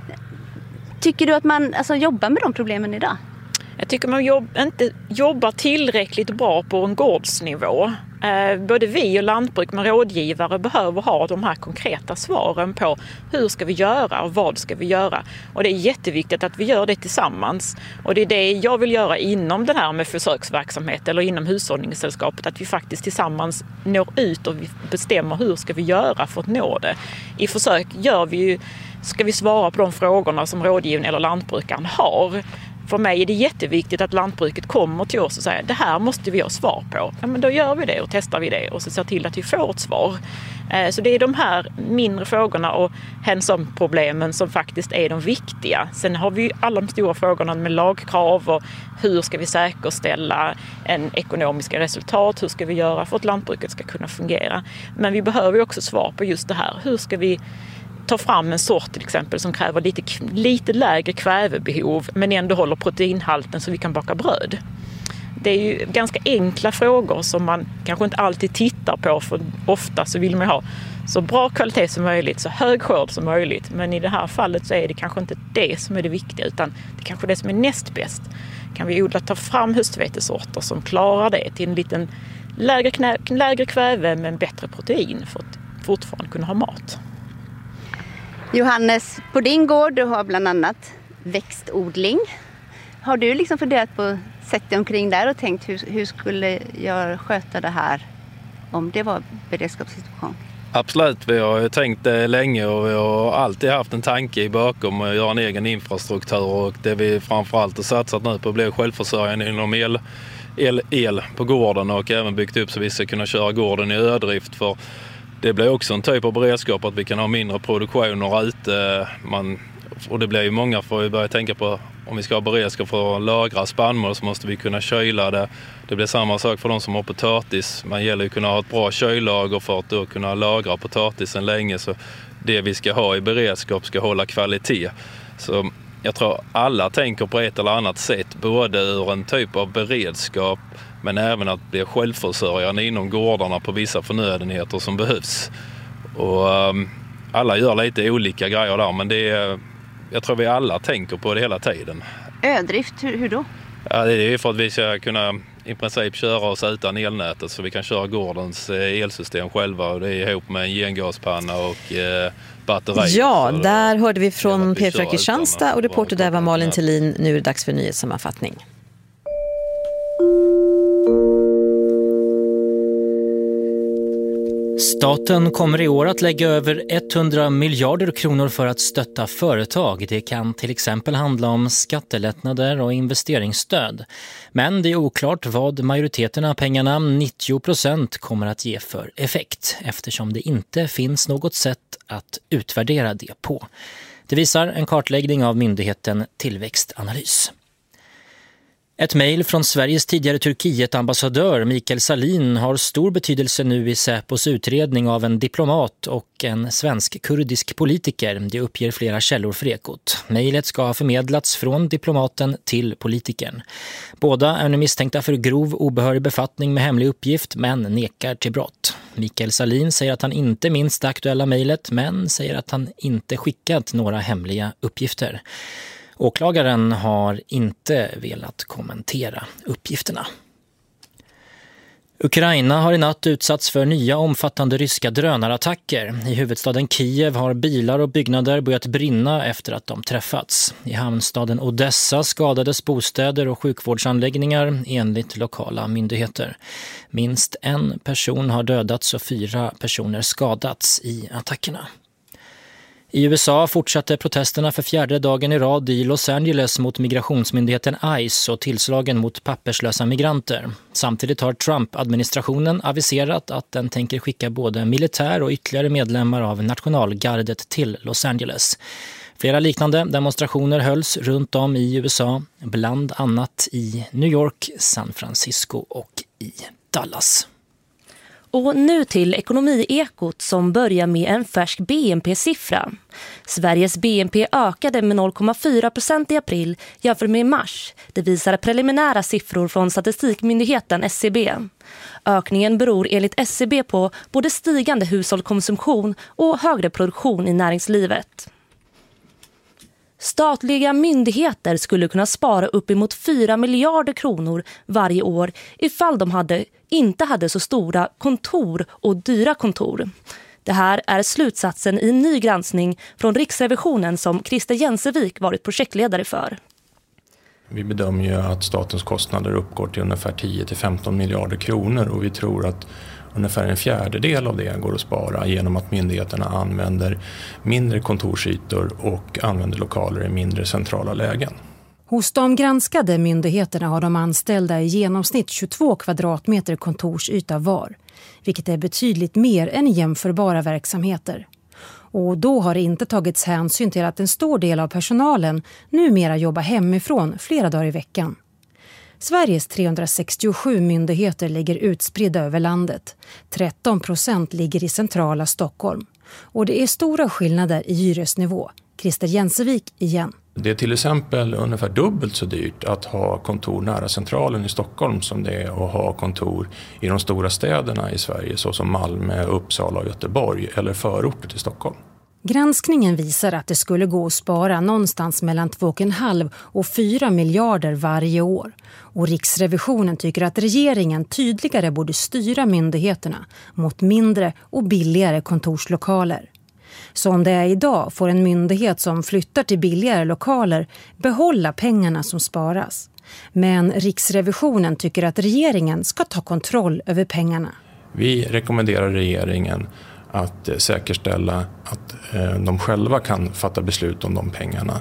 tycker du att man alltså, jobbar med de problemen idag? Jag tycker man jobb, inte jobbar tillräckligt bra på en gårdsnivå. Eh, både vi och lantbruk med rådgivare behöver ha de här konkreta svaren på hur ska vi göra och vad ska vi göra. Och det är jätteviktigt att vi gör det tillsammans. Och det är det jag vill göra inom den här med försöksverksamhet eller inom hushållningssällskapet. Att vi faktiskt tillsammans når ut och vi bestämmer hur ska vi göra för att nå det. I försök gör vi ju, ska vi svara på de frågorna som rådgivaren eller lantbrukaren har. för mig är det jätteviktigt att lantbruket kommer till oss och säger det här måste vi ha svar på. Ja, men då gör vi det och testar vi det och så ser till att vi får ett svar. Så det är de här mindre frågorna och hands-on-problemen som faktiskt är de viktiga. Sen har vi alla de stora frågorna med lagkrav och hur ska vi säkerställa en ekonomiska resultat, hur ska vi göra för att lantbruket ska kunna fungera. Men vi behöver ju också svar på just det här. Hur ska vi ta fram en sort till exempel som kräver lite, lite lägre kvävebehov men ändå håller proteinhalten så vi kan baka bröd. Det är ju ganska enkla frågor som man kanske inte alltid tittar på, för ofta så vill man ha så bra kvalitet som möjligt, så hög skörd som möjligt. Men i det här fallet så är det kanske inte det som är det viktiga, utan det är kanske det som är näst bäst. Kan vi odla, ta fram höstvetesorter som klarar det till en liten lägre, knä, lägre kväve men bättre protein för att fortfarande kunna ha mat. Johannes, på din gård du har bland annat växtodling. Har du liksom funderat på sett dig omkring där och tänkt hur, hur skulle jag sköta det här om det var beredskapssituation? Absolut, vi har tänkt det länge och vi har alltid haft en tanke i bakom att göra en egen infrastruktur, och det vi framförallt har satsat nu på blir självförsörjande inom el, el, el på gården och även byggt upp så vi ska kunna köra gården i ödrift, för det blir också en typ av beredskap att vi kan ha mindre produktioner ute. Man, och det blir ju många får vi börja tänka på, om vi ska ha beredskap för att lagra spannmål så måste vi kunna kyla det. Det blir samma sak för de som har potatis. Man gäller ju att kunna ha ett bra kyllager för att då kunna lagra potatisen länge, så det vi ska ha i beredskap ska hålla kvalitet. Så jag tror alla tänker på ett eller annat sätt, både ur en typ av beredskap men även att bli självförsörjande inom gårdarna på vissa förnödenheter som behövs. Och um, alla gör lite olika grejer där, men det är, jag tror vi alla tänker på det hela tiden. Ödrift, hur, hur då? Ja, det är för att vi ska kunna i princip köra oss utan elnätet, så vi kan köra gårdens elsystem själva, och det är ihop med en gengaspanna och eh, batteri. Ja, där hörde vi från Petra Kristianstad och reporter där var Malin Thelin. Nu är det dags för nyhetssammanfattning. Staten kommer i år att lägga över hundra miljarder kronor för att stötta företag. Det kan till exempel handla om skattelättnader och investeringsstöd. Men det är oklart vad majoriteten av pengarna, nittio procent, kommer att ge för effekt, eftersom det inte finns något sätt att utvärdera det på. Det visar en kartläggning av myndigheten Tillväxtanalys. Ett mejl från Sveriges tidigare Turkiet-ambassadör Mikael Salin har stor betydelse nu i Säpos utredning av en diplomat och en svensk-kurdisk politiker. Det uppger flera källor för Ekot. Mejlet ska ha förmedlats från diplomaten till politikern. Båda är nu misstänkta för grov obehörig befattning med hemlig uppgift, men nekar till brott. Mikael Salin säger att han inte minns det aktuella mejlet, men säger att han inte skickat några hemliga uppgifter. Åklagaren har inte velat kommentera uppgifterna. Ukraina har i natt utsatts för nya omfattande ryska drönarattacker. I huvudstaden Kiev har bilar och byggnader börjat brinna efter att de träffats. I hamnstaden Odessa skadades bostäder och sjukvårdsanläggningar enligt lokala myndigheter. Minst en person har dödats och fyra personer skadats i attackerna. I U S A fortsatte protesterna för fjärde dagen i rad i Los Angeles mot migrationsmyndigheten ICE och tillslagen mot papperslösa migranter. Samtidigt har Trump-administrationen aviserat att den tänker skicka både militär och ytterligare medlemmar av nationalgardet till Los Angeles. Flera liknande demonstrationer hölls runt om i U S A, bland annat i New York, San Francisco och i Dallas. Och nu till Ekonomiekot som börjar med en färsk B N P-siffra. Sveriges B N P ökade med noll komma fyra procent i april jämfört med mars. Det visar preliminära siffror från statistikmyndigheten S C B. Ökningen beror enligt S C B på både stigande hushållskonsumtion och högre produktion i näringslivet. Statliga myndigheter skulle kunna spara uppemot fyra miljarder kronor varje år ifall de hade, inte hade så stora kontor och dyra kontor. Det här är slutsatsen i en ny granskning från Riksrevisionen som Christer Jensevik varit projektledare för. Vi bedömer ju att statens kostnader uppgår till ungefär tio till femton miljarder kronor, och vi tror att ungefär en fjärdedel av det går att spara genom att myndigheterna använder mindre kontorsytor och använder lokaler i mindre centrala lägen. Hos de granskade myndigheterna har de anställda i genomsnitt tjugotvå kvadratmeter kontorsyta var, vilket är betydligt mer än jämförbara verksamheter. Och då har det inte tagits hänsyn till att en stor del av personalen numera jobbar hemifrån flera dagar i veckan. Sveriges trehundrasextiosju myndigheter ligger utspridda över landet. tretton procent ligger i centrala Stockholm. Och det är stora skillnader i hyresnivå. Christer Jensevik igen. Det är till exempel ungefär dubbelt så dyrt att ha kontor nära centralen i Stockholm som det är att ha kontor i de stora städerna i Sverige såsom Malmö, Uppsala och Göteborg eller förorter till Stockholm. Granskningen visar att det skulle gå att spara någonstans mellan två och en halv och fyra miljarder varje år. Och Riksrevisionen tycker att regeringen tydligare borde styra myndigheterna mot mindre och billigare kontorslokaler. Som det är idag får en myndighet som flyttar till billigare lokaler behålla pengarna som sparas. Men Riksrevisionen tycker att regeringen ska ta kontroll över pengarna. Vi rekommenderar regeringen att säkerställa att de själva kan fatta beslut om de pengarna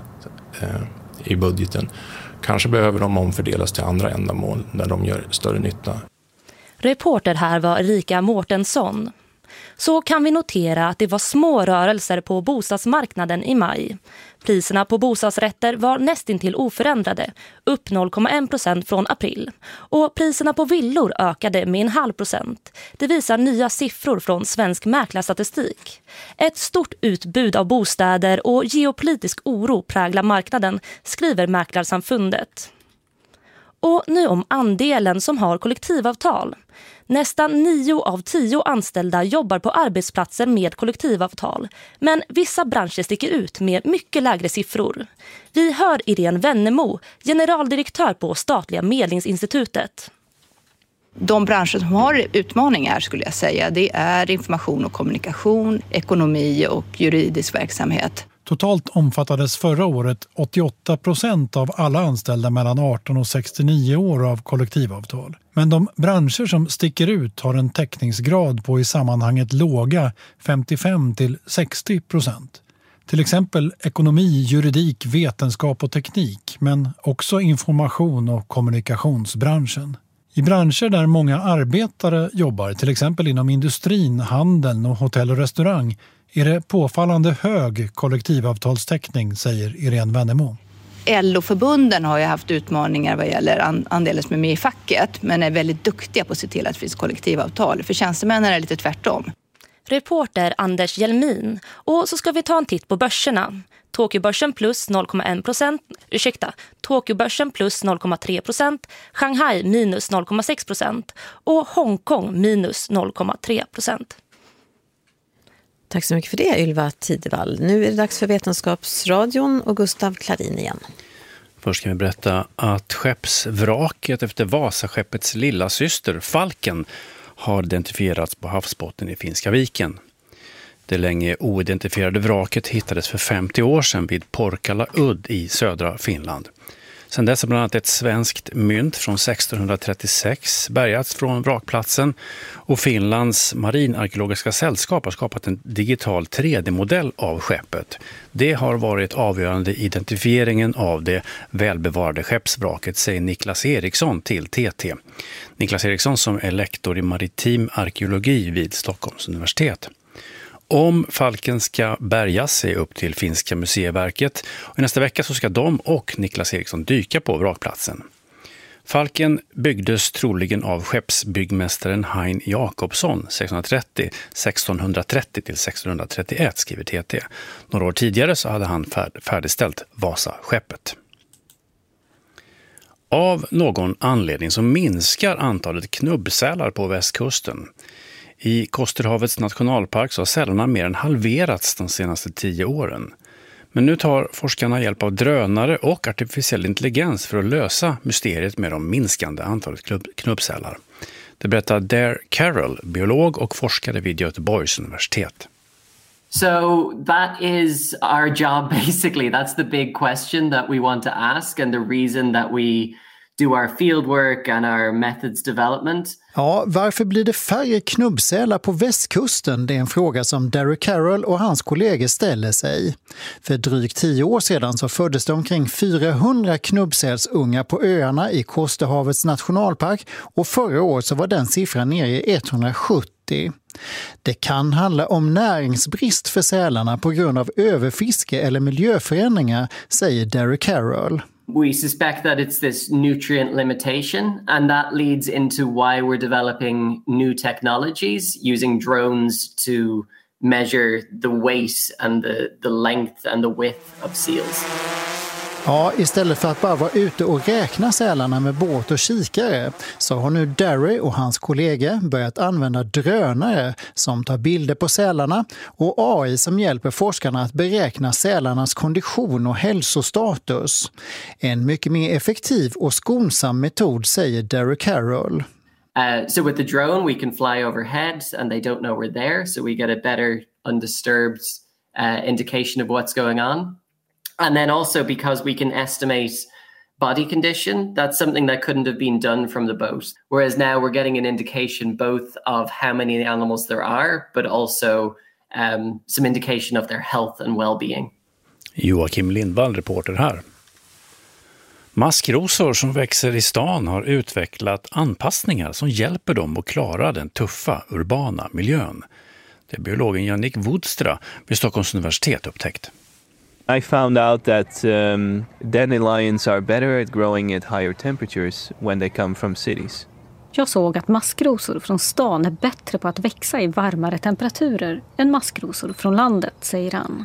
i budgeten. Kanske behöver de omfördelas till andra ändamål där de gör större nytta. Reporter här var Erika Mårtensson. Så kan vi notera att det var små rörelser på bostadsmarknaden i maj. Priserna på bostadsrätter var nästintill oförändrade, upp noll komma en procent från april. Och priserna på villor ökade med en halv procent. Det visar nya siffror från Svensk mäklarstatistik. Ett stort utbud av bostäder och geopolitisk oro präglar marknaden, skriver Mäklarsamfundet. Och nu om andelen som har kollektivavtal. Nästan nio av tio anställda jobbar på arbetsplatser med kollektivavtal. Men vissa branscher sticker ut med mycket lägre siffror. Vi hör Irene Wennemo, generaldirektör på Statliga medlingsinstitutet. De branscher som har utmaningar skulle jag säga, det är information och kommunikation, ekonomi och juridisk verksamhet. Totalt omfattades förra året åttioåtta procent av alla anställda mellan arton och sextionio år av kollektivavtal. Men de branscher som sticker ut har en täckningsgrad på i sammanhanget låga femtiofem till sextio procent. Till exempel ekonomi, juridik, vetenskap och teknik, men också information- och kommunikationsbranschen. I branscher där många arbetare jobbar, till exempel inom industrin, handeln och hotell och restaurang, är det påfallande hög kollektivavtalstäckning, säger Irene Wennemo. L O-förbunden har ju haft utmaningar vad gäller andelen som är med i facket, men är väldigt duktiga på att se till att det finns kollektivavtal. För tjänstemännen är det lite tvärtom. Reporter Anders Hjelmin. Och så ska vi ta en titt på börserna. Tokyobörsen plus noll komma en procent, ursäkta, Tokyobörsen plus noll komma tre procent, Shanghai minus noll komma sex procent och Hongkong minus noll komma tre procent. Tack så mycket för det, Ylva Tidevall. Nu är det dags för Vetenskapsradion och Gustav Klarin igen. Först kan vi berätta att skeppsvraket efter Vasaskeppets lilla syster, Falken, har identifierats på havsbotten i Finska viken. Det länge oidentifierade vraket hittades för femtio år sedan vid Porkala udd i södra Finland. Sedan dess har bland annat ett svenskt mynt från sextonhundratrettiosex bärgats från vrakplatsen och Finlands marinarkeologiska sällskap har skapat en digital tre D-modell av skeppet. Det har varit avgörande i identifieringen av det välbevarade skeppsvraket, säger Niklas Eriksson till T T. Niklas Eriksson som är lektor i maritim arkeologi vid Stockholms universitet. Om Falken ska bärgas sig upp till Finska museiverket och nästa vecka så ska de och Niklas Eriksson dyka på vrakplatsen. Falken byggdes troligen av skeppsbyggmästaren Hein Jakobsson sextonhundratrettio, sextonhundratrettio till sextonhundratrettioett, skriver T T. Några år tidigare så hade han färdigställt Vasaskeppet. Av någon anledning så minskar antalet knubbsälar på västkusten. I Kosterhavets nationalpark så har sälarna mer än halverats de senaste tio åren. Men nu tar forskarna hjälp av drönare och artificiell intelligens för att lösa mysteriet med de minskande antalet knubbsälar. Det berättar Dare Carroll, biolog och forskare vid Göteborgs universitet. So that is our job basically. That's the big question that we want to ask, and the reason that we do our fieldwork and our methods development. Ja, varför blir det färre knubbsälar på västkusten? Det är en fråga som Derek Carroll och hans kollegor ställer sig. För drygt tio år sedan så föddes det omkring fyrahundra knubbsälsungar på öarna i Kosterhavets nationalpark och förra året så var den siffran nere i etthundrasjuttio. Det kan handla om näringsbrist för sälarna på grund av överfiske eller miljöförändringar, säger Derek Carroll. We suspect that it's this nutrient limitation, and that leads into why we're developing new technologies using drones to measure the weight and the, the length and the width of seals. Ja, istället för att bara vara ute och räkna sälarna med båt och kikare så har nu Derry och hans kollegor börjat använda drönare som tar bilder på sälarna och A I som hjälper forskarna att beräkna sälarnas kondition och hälsostatus. En mycket mer effektiv och skonsam metod, säger Derek Carroll. Uh, so with the drone we can fly overhead and they don't know we're there, so we get a better undisturbed uh, indication of what's going on. And then also because we can estimate body condition, that's something that couldn't have been done from the boat. Whereas now we're getting an indication both of how many animals there are, but also um, some indication of their health and well-being. Joakim Lindvall, reporter här. Maskrosor som växer i stan har utvecklat anpassningar som hjälper dem att klara den tuffa urbana miljön. Det är biologen Jannik Woodstra vid Stockholms universitet upptäckt. I found out that um, dandelions are better at growing at higher temperatures when they come from cities. Jag såg att maskrosor från stan är bättre på att växa i varmare temperaturer än maskrosor från landet, säger han.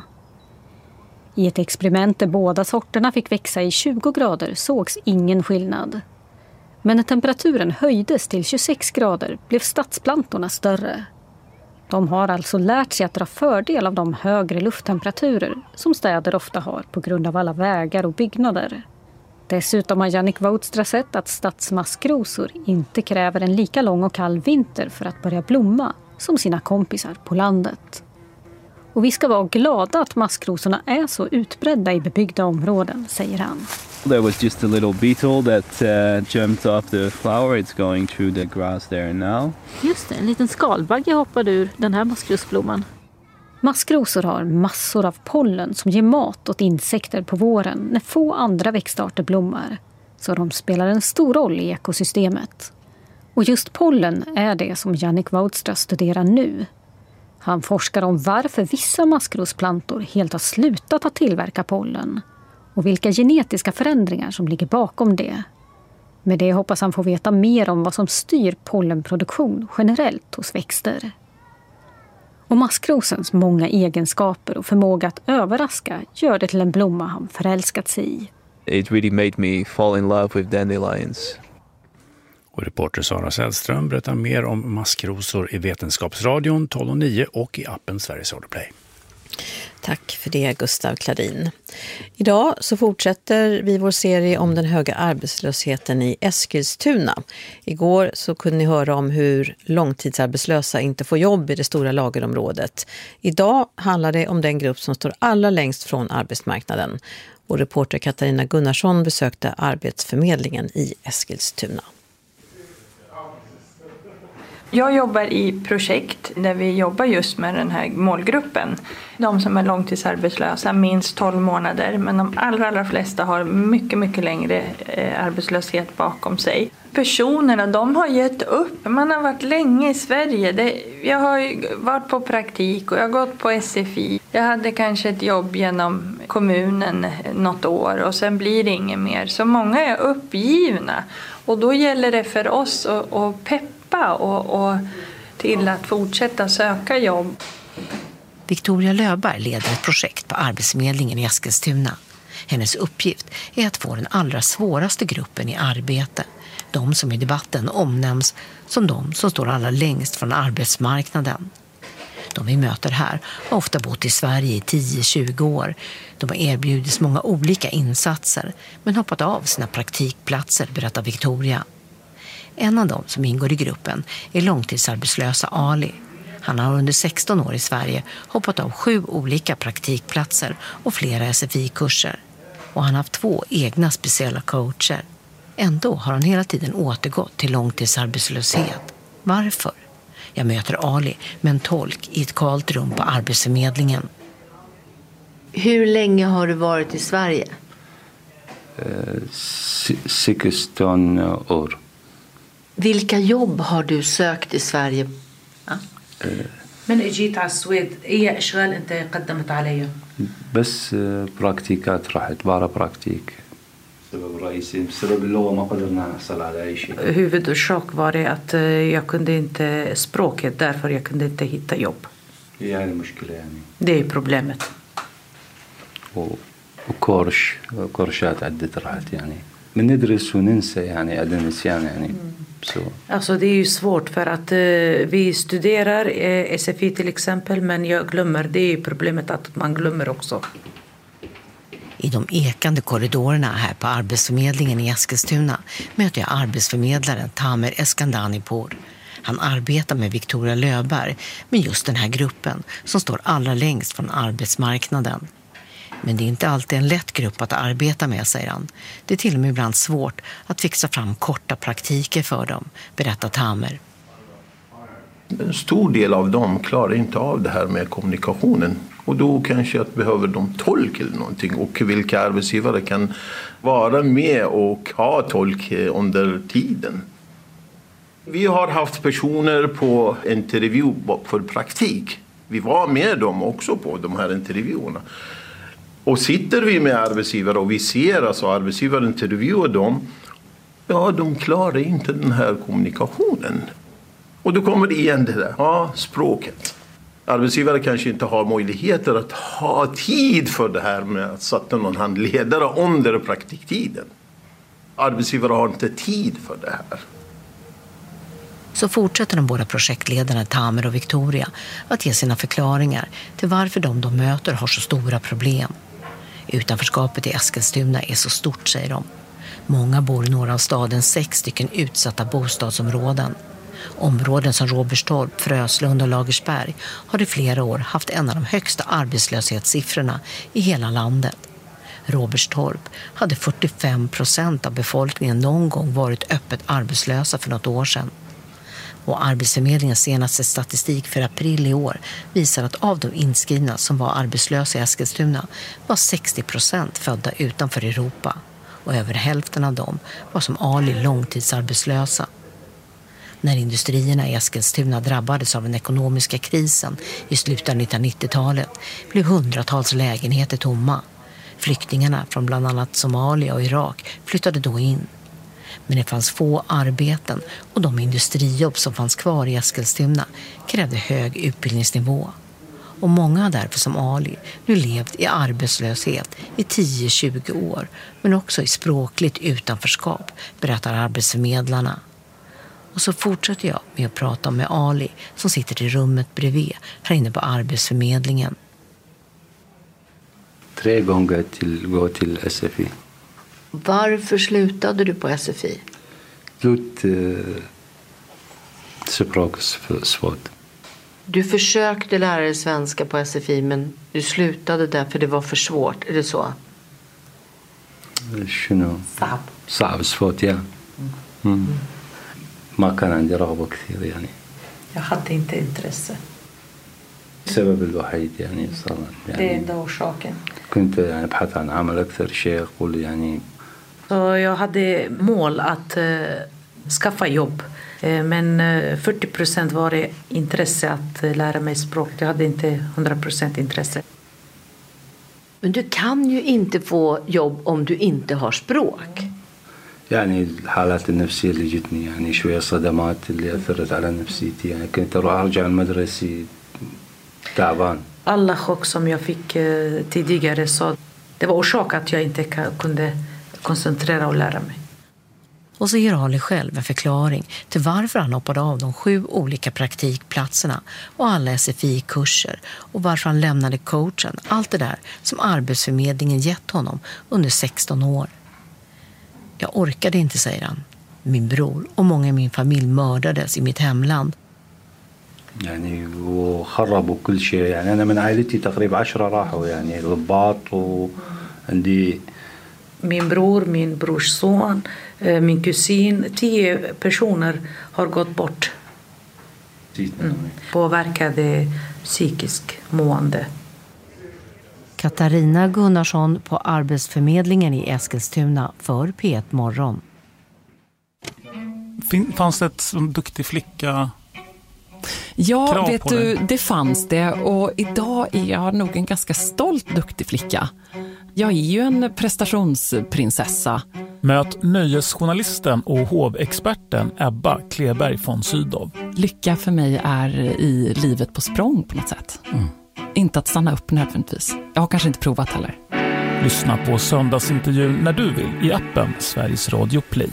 I ett experiment där båda sorterna fick växa i tjugo grader sågs ingen skillnad. Men när temperaturen höjdes till tjugosex grader blev stadsplantorna större. De har alltså lärt sig att dra fördel av de högre lufttemperaturer som städer ofta har på grund av alla vägar och byggnader. Dessutom har Jannik Woodstra sett att stadsmaskrosor inte kräver en lika lång och kall vinter för att börja blomma som sina kompisar på landet. Och vi ska vara glada att maskrosorna är så utbredda i bebyggda områden, säger han. There was just a little beetle that uh, jumped off the flower. It's going through the grass there now. Just det, en liten skalbagge hoppade ur den här maskrosblomman. Maskrosor har massor av pollen som ger mat åt insekter på våren när få andra växtarter blommar. Så de spelar en stor roll i ekosystemet. Och just pollen är det som Jannik Woodstra studerar nu. Han forskar om varför vissa maskrosplantor helt har slutat att tillverka pollen och vilka genetiska förändringar som ligger bakom det. Med det hoppas han få veta mer om vad som styr pollenproduktion generellt hos växter. Och maskrosens många egenskaper och förmåga att överraska gör det till en blomma han förälskat sig i. It really made me fall in love with dandelions. Och reporter Sara Sällström berättar mer om maskrosor i Vetenskapsradion tolv och nio och i appen Sveriges Radio Play. Tack för det, Gustav Klarin. Idag så fortsätter vi vår serie om den höga arbetslösheten i Eskilstuna. Igår så kunde ni höra om hur långtidsarbetslösa inte får jobb i det stora lagerområdet. Idag handlar det om den grupp som står allra längst från arbetsmarknaden. Och reporter Katarina Gunnarsson besökte Arbetsförmedlingen i Eskilstuna. Jag jobbar i projekt där vi jobbar just med den här målgruppen. De som är långtidsarbetslösa, minst tolv månader, men de allra, allra flesta har mycket, mycket längre arbetslöshet bakom sig. Personerna, de har gett upp. Man har varit länge i Sverige. Det, jag har varit på praktik och jag har gått på S F I. Jag hade kanske ett jobb genom kommunen något år och sen blir det inget mer. Så många är uppgivna och då gäller det för oss att, att peppa och, och till att fortsätta söka jobb. Victoria Löfberg leder ett projekt på Arbetsförmedlingen i Eskilstuna. Hennes uppgift är att få den allra svåraste gruppen i arbete. De som i debatten omnämns som de som står allra längst från arbetsmarknaden. De vi möter här har ofta bott i Sverige i tio till tjugo år. De har erbjudits många olika insatser men hoppat av sina praktikplatser, berättar Victoria. En av dem som ingår i gruppen är långtidsarbetslösa Ali. Han har under sexton år i Sverige hoppat av sju olika praktikplatser och flera S F I-kurser. Och han har haft två egna speciella coacher. Ändå har han hela tiden återgått till långtidsarbetslöshet. Varför? Jag möter Ali med en tolk i ett kallt rum på Arbetsförmedlingen. Hur länge har du varit i Sverige? sexton år. Vilka jobb har du sökt i Sverige? من اجيت على السويد اي اشغال انت قدمت عليها؟ بس براكتيكات راحت bara praktik. السبب الرئيسي بسبب اللغة ما قدرنا نحصل على أي شيء. Huvudorsak var det att jag kunde inte språket, därför jag kunde inte hitta jobb. يعني المشكلة يعني. Det är problemet. وكورش كورشات عدة راحت يعني. من ندرس وننسى يعني عدم نسيان يعني. Så. Alltså det är ju svårt för att eh, vi studerar eh, S F I till exempel, men jag glömmer, det är problemet att man glömmer också. I de ekande korridorerna här på Arbetsförmedlingen i Eskilstuna möter jag arbetsförmedlaren Tamer Eskandanipur. Han arbetar med Victoria Löfberg med just den här gruppen som står allra längst från arbetsmarknaden. Men det är inte alltid en lätt grupp att arbeta med, säger han. Det är till och med ibland svårt att fixa fram korta praktiker för dem, berättar Tamer. En stor del av dem klarar inte av det här med kommunikationen. Och då kanske att behöver de tolk eller någonting. Och vilka arbetsgivare kan vara med och ha tolk under tiden. Vi har haft personer på intervju för praktik. Vi var med dem också på de här intervjuerna. Och sitter vi med arbetsgivare och vi ser alltså arbetsgivare intervjuar dem, ja, de klarar inte den här kommunikationen. Och då kommer det igen det där, ja, språket. Arbetsgivare kanske inte har möjligheter att ha tid för det här med att sätta någon handledare under praktiktiden. Arbetsgivare har inte tid för det här. Så fortsätter de båda projektledarna Tamer och Victoria att ge sina förklaringar till varför de de möter har så stora problem. Utanförskapet i Eskilstuna är så stort, säger de. Många bor i några av stadens sex stycken utsatta bostadsområden. Områden som Robertstorp, Fröslund och Lagersberg har i flera år haft en av de högsta arbetslöshetssiffrorna i hela landet. Robertstorp hade fyrtiofem procent av befolkningen någon gång varit öppet arbetslösa för något år sedan. Och Arbetsförmedlingens senaste statistik för april i år visar att av de inskrivna som var arbetslösa i Eskilstuna var sextio procent födda utanför Europa. Och över hälften av dem var som Ali långtidsarbetslösa. När industrierna i Eskilstuna drabbades av den ekonomiska krisen i slutet av nittonhundranittiotalet blev hundratals lägenheter tomma. Flyktingarna från bland annat Somalia och Irak flyttade då in. Men det fanns få arbeten och de industrijobb som fanns kvar i Eskilstuna krävde hög utbildningsnivå. Och många har därför som Ali nu levt i arbetslöshet i tio till tjugo år, men också i språkligt utanförskap, berättar arbetsförmedlarna. Och så fortsätter jag med att prata med Ali som sitter i rummet bredvid här inne på Arbetsförmedlingen. Tre gånger till gå till S F I. Varför slutade du på S F I? Slut språksvårt. Du försökte lära dig svenska på S F I, men du slutade där för det var för svårt. Är det så? شنو؟ صعب. صعب svårt, ja. Mm. ما كان عندي رغبة كثير يعني. Jag hade inte intresse. السبب الوحيد يعني صار يعني. Det är enda orsaken. كنت يعني أبحث عن عمل أكثر شيء يقول يعني. Så jag hade mål att uh, skaffa jobb. Uh, men uh, fyrtio procent var det intresse att uh, lära mig språk. Jag hade inte hundra procent intresse. Men du kan ju inte få jobb om du inte har språk. يعني الحالات النفسية اللي جتني يعني شوية صدمات اللي أثرت على نفسيتي يعني كنت أروح أرجع المدرسة تعبان. Alla chock som jag fick uh, tidigare, så det var orsak att jag inte kunde koncentrera och lära mig. Och så ger Ali själv en förklaring till varför han hoppade av de sju olika praktikplatserna och alla S F I-kurser och varför han lämnade coachen. Allt det där som Arbetsförmedlingen gett honom under sexton år. Jag orkade inte, säger han. Min bror och många i min familj mördades i mitt hemland. يعني وخربوا كل شيء يعني أنا من عائلتي تقريبا عشرة راحوا يعني ضباط وعندي min bror, min brors son, Min kusin, tio personer har gått bort. Mm. Påverkade psykisk mående. Katarina Gunnarsson på Arbetsförmedlingen i Eskilstuna för P ett Morgon. Fanns det ett en duktig flicka? Ja, vet du, det fanns det. Och idag är jag nog en ganska stolt duktig flicka. Jag är ju en prestationsprinsessa. Möt nöjesjournalisten och hovexperten Ebba Kleberg von Sydow. Lycka för mig är i livet på språng på något sätt. Mm. Inte att stanna upp nödvändigtvis. Jag har kanske inte provat heller. Lyssna på söndagsintervjun när du vill i appen Sveriges Radio Play.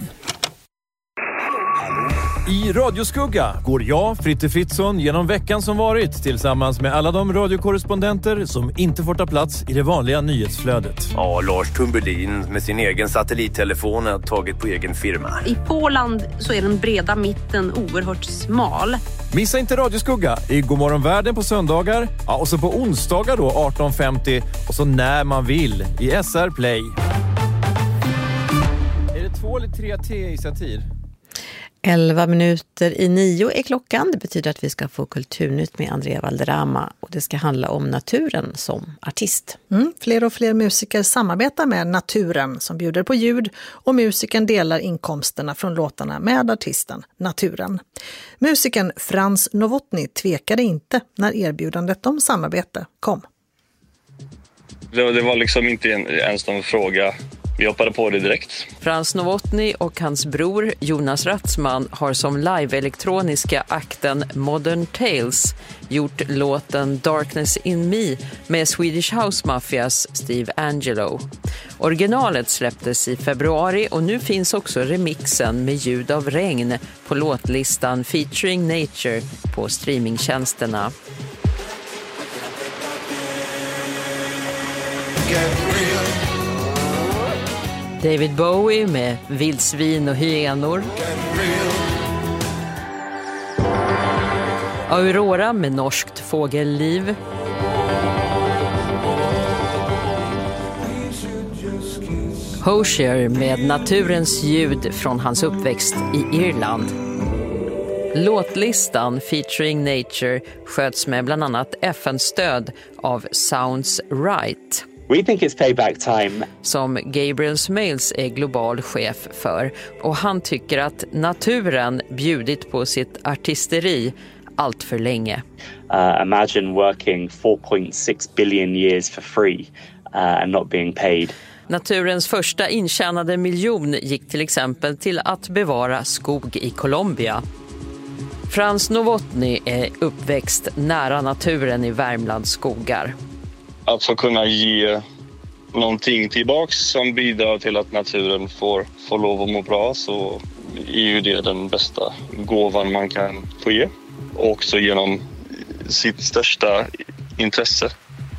I Radioskugga går jag, Fritte Fritzson, genom veckan som varit tillsammans med alla de radiokorrespondenter som inte får ta plats i det vanliga nyhetsflödet. Ja, Lars Tumbelin med sin egen satellittelefon har tagit på egen firma. I Polen så är den breda mitten oerhört smal. Missa inte Radioskugga i Godmorgon Världen på söndagar, ja, och så på onsdagar då arton femtio och så när man vill i S R Play. Är det två eller tre te i satir? elva minuter i nio är klockan. Det betyder att vi ska få kulturnytt med Andrea Valderrama och det ska handla om naturen som artist. Mm, fler och fler musiker samarbetar med naturen som bjuder på ljud och musiken delar inkomsterna från låtarna med artisten Naturen. Musikern Frans Novotny tvekade inte när erbjudandet om samarbete kom. Det, det var liksom inte en, ens någon fråga. Vi hoppade på det direkt. Frans Novotny och hans bror Jonas Ratzman har som live-elektroniska akten Modern Tales gjort låten Darkness in Me med Swedish House Mafias Steve Angelo. Originalet släpptes i februari och nu finns också remixen med ljud av regn på låtlistan Featuring Nature på streamingtjänsterna. David Bowie med vildsvin och hyenor. Aurora med norskt fågelliv. Hosier med naturens ljud från hans uppväxt i Irland. Låtlistan Featuring Nature sköts med bland annat F N-stöd av Sounds Right. We think it's payback time. Som Gabriel Smails är global chef för. Och han tycker att naturen bjudit på sitt artisteri allt för länge. Uh, imagine working four point six billion years for free uh, and not being paid. Naturens första intjänade miljon gick till exempel till att bevara skog i Colombia. Frans Novotny är uppväxt nära naturen i Värmlands skogar. Att få kunna ge någonting tillbaks som bidrar till att naturen får, får lov att må bra, så är ju det den bästa gåvan man kan få ge. Och också genom sitt största intresse.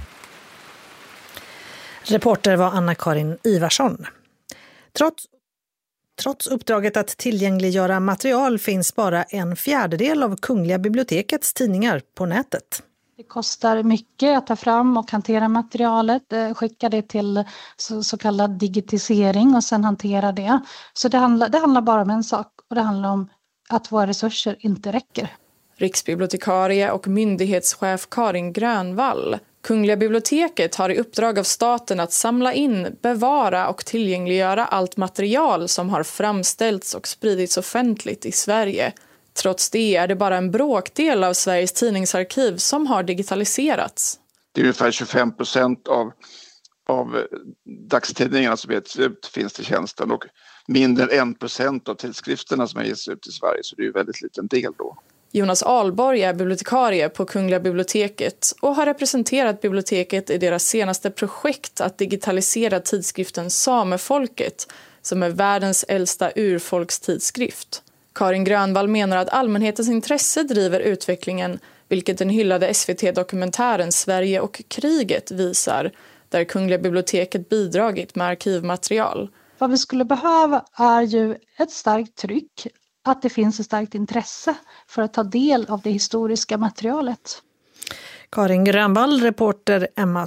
Reporter var Anna-Karin Ivarsson. Trots, trots uppdraget att tillgängliggöra material finns bara en fjärdedel av Kungliga bibliotekets tidningar på nätet. Det kostar mycket att ta fram och hantera materialet, skicka det till så, så kallad digitisering och sen hantera det. Så det handlar, det handlar bara om en sak, och det handlar om att våra resurser inte räcker. Riksbibliotekarie och myndighetschef Karin Grönvall. Kungliga biblioteket har i uppdrag av staten att samla in, bevara och tillgängliggöra allt material som har framställts och spridits offentligt i Sverige. Trots det är det bara en bråkdel av Sveriges tidningsarkiv som har digitaliserats. Det är ungefär tjugofem procent av, av dagstidningarna som ges ut finns till tjänsten och mindre än en procent av tidskrifterna som ges ut i Sverige, så det är ju väldigt liten del då. Jonas Ahlborg är bibliotekarie på Kungliga biblioteket och har representerat biblioteket i deras senaste projekt att digitalisera tidskriften Samefolket, som är världens äldsta urfolkstidskrift. Karin Grönvall menar att allmänhetens intresse driver utvecklingen, vilket den hyllade S V T-dokumentären Sverige och kriget visar, där Kungliga biblioteket bidragit med arkivmaterial. Vad vi skulle behöva är ju ett starkt tryck, att det finns ett starkt intresse för att ta del av det historiska materialet. Karin Grönvall, reporter Emma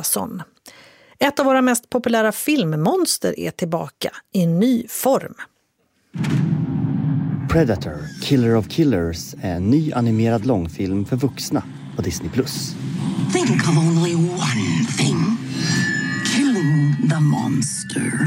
Tobiasson. Ett av våra mest populära filmmonster är tillbaka i ny form. Predator, Killer of Killers är en ny animerad långfilm för vuxna på Disney plus. Think of only one thing. Killing the monster.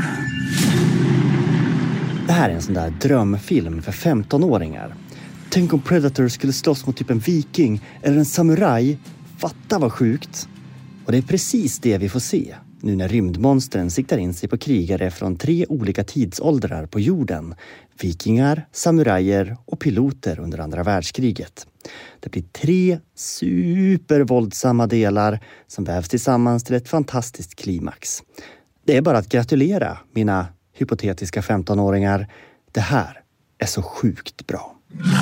Det här är en sån där drömfilm för femtonåringar. Tänk om Predator skulle slåss mot typ en viking eller en samuraj. Fatta vad sjukt. Och det är precis det vi får se nu när rymdmonstren siktar in sig på krigare från tre olika tidsåldrar på jorden. Vikingar, samurajer och piloter under andra världskriget. Det blir tre supervåldsamma delar som vävs tillsammans till ett fantastiskt klimax. Det är bara att gratulera mina hypotetiska femtonåringar. Det här är så sjukt bra.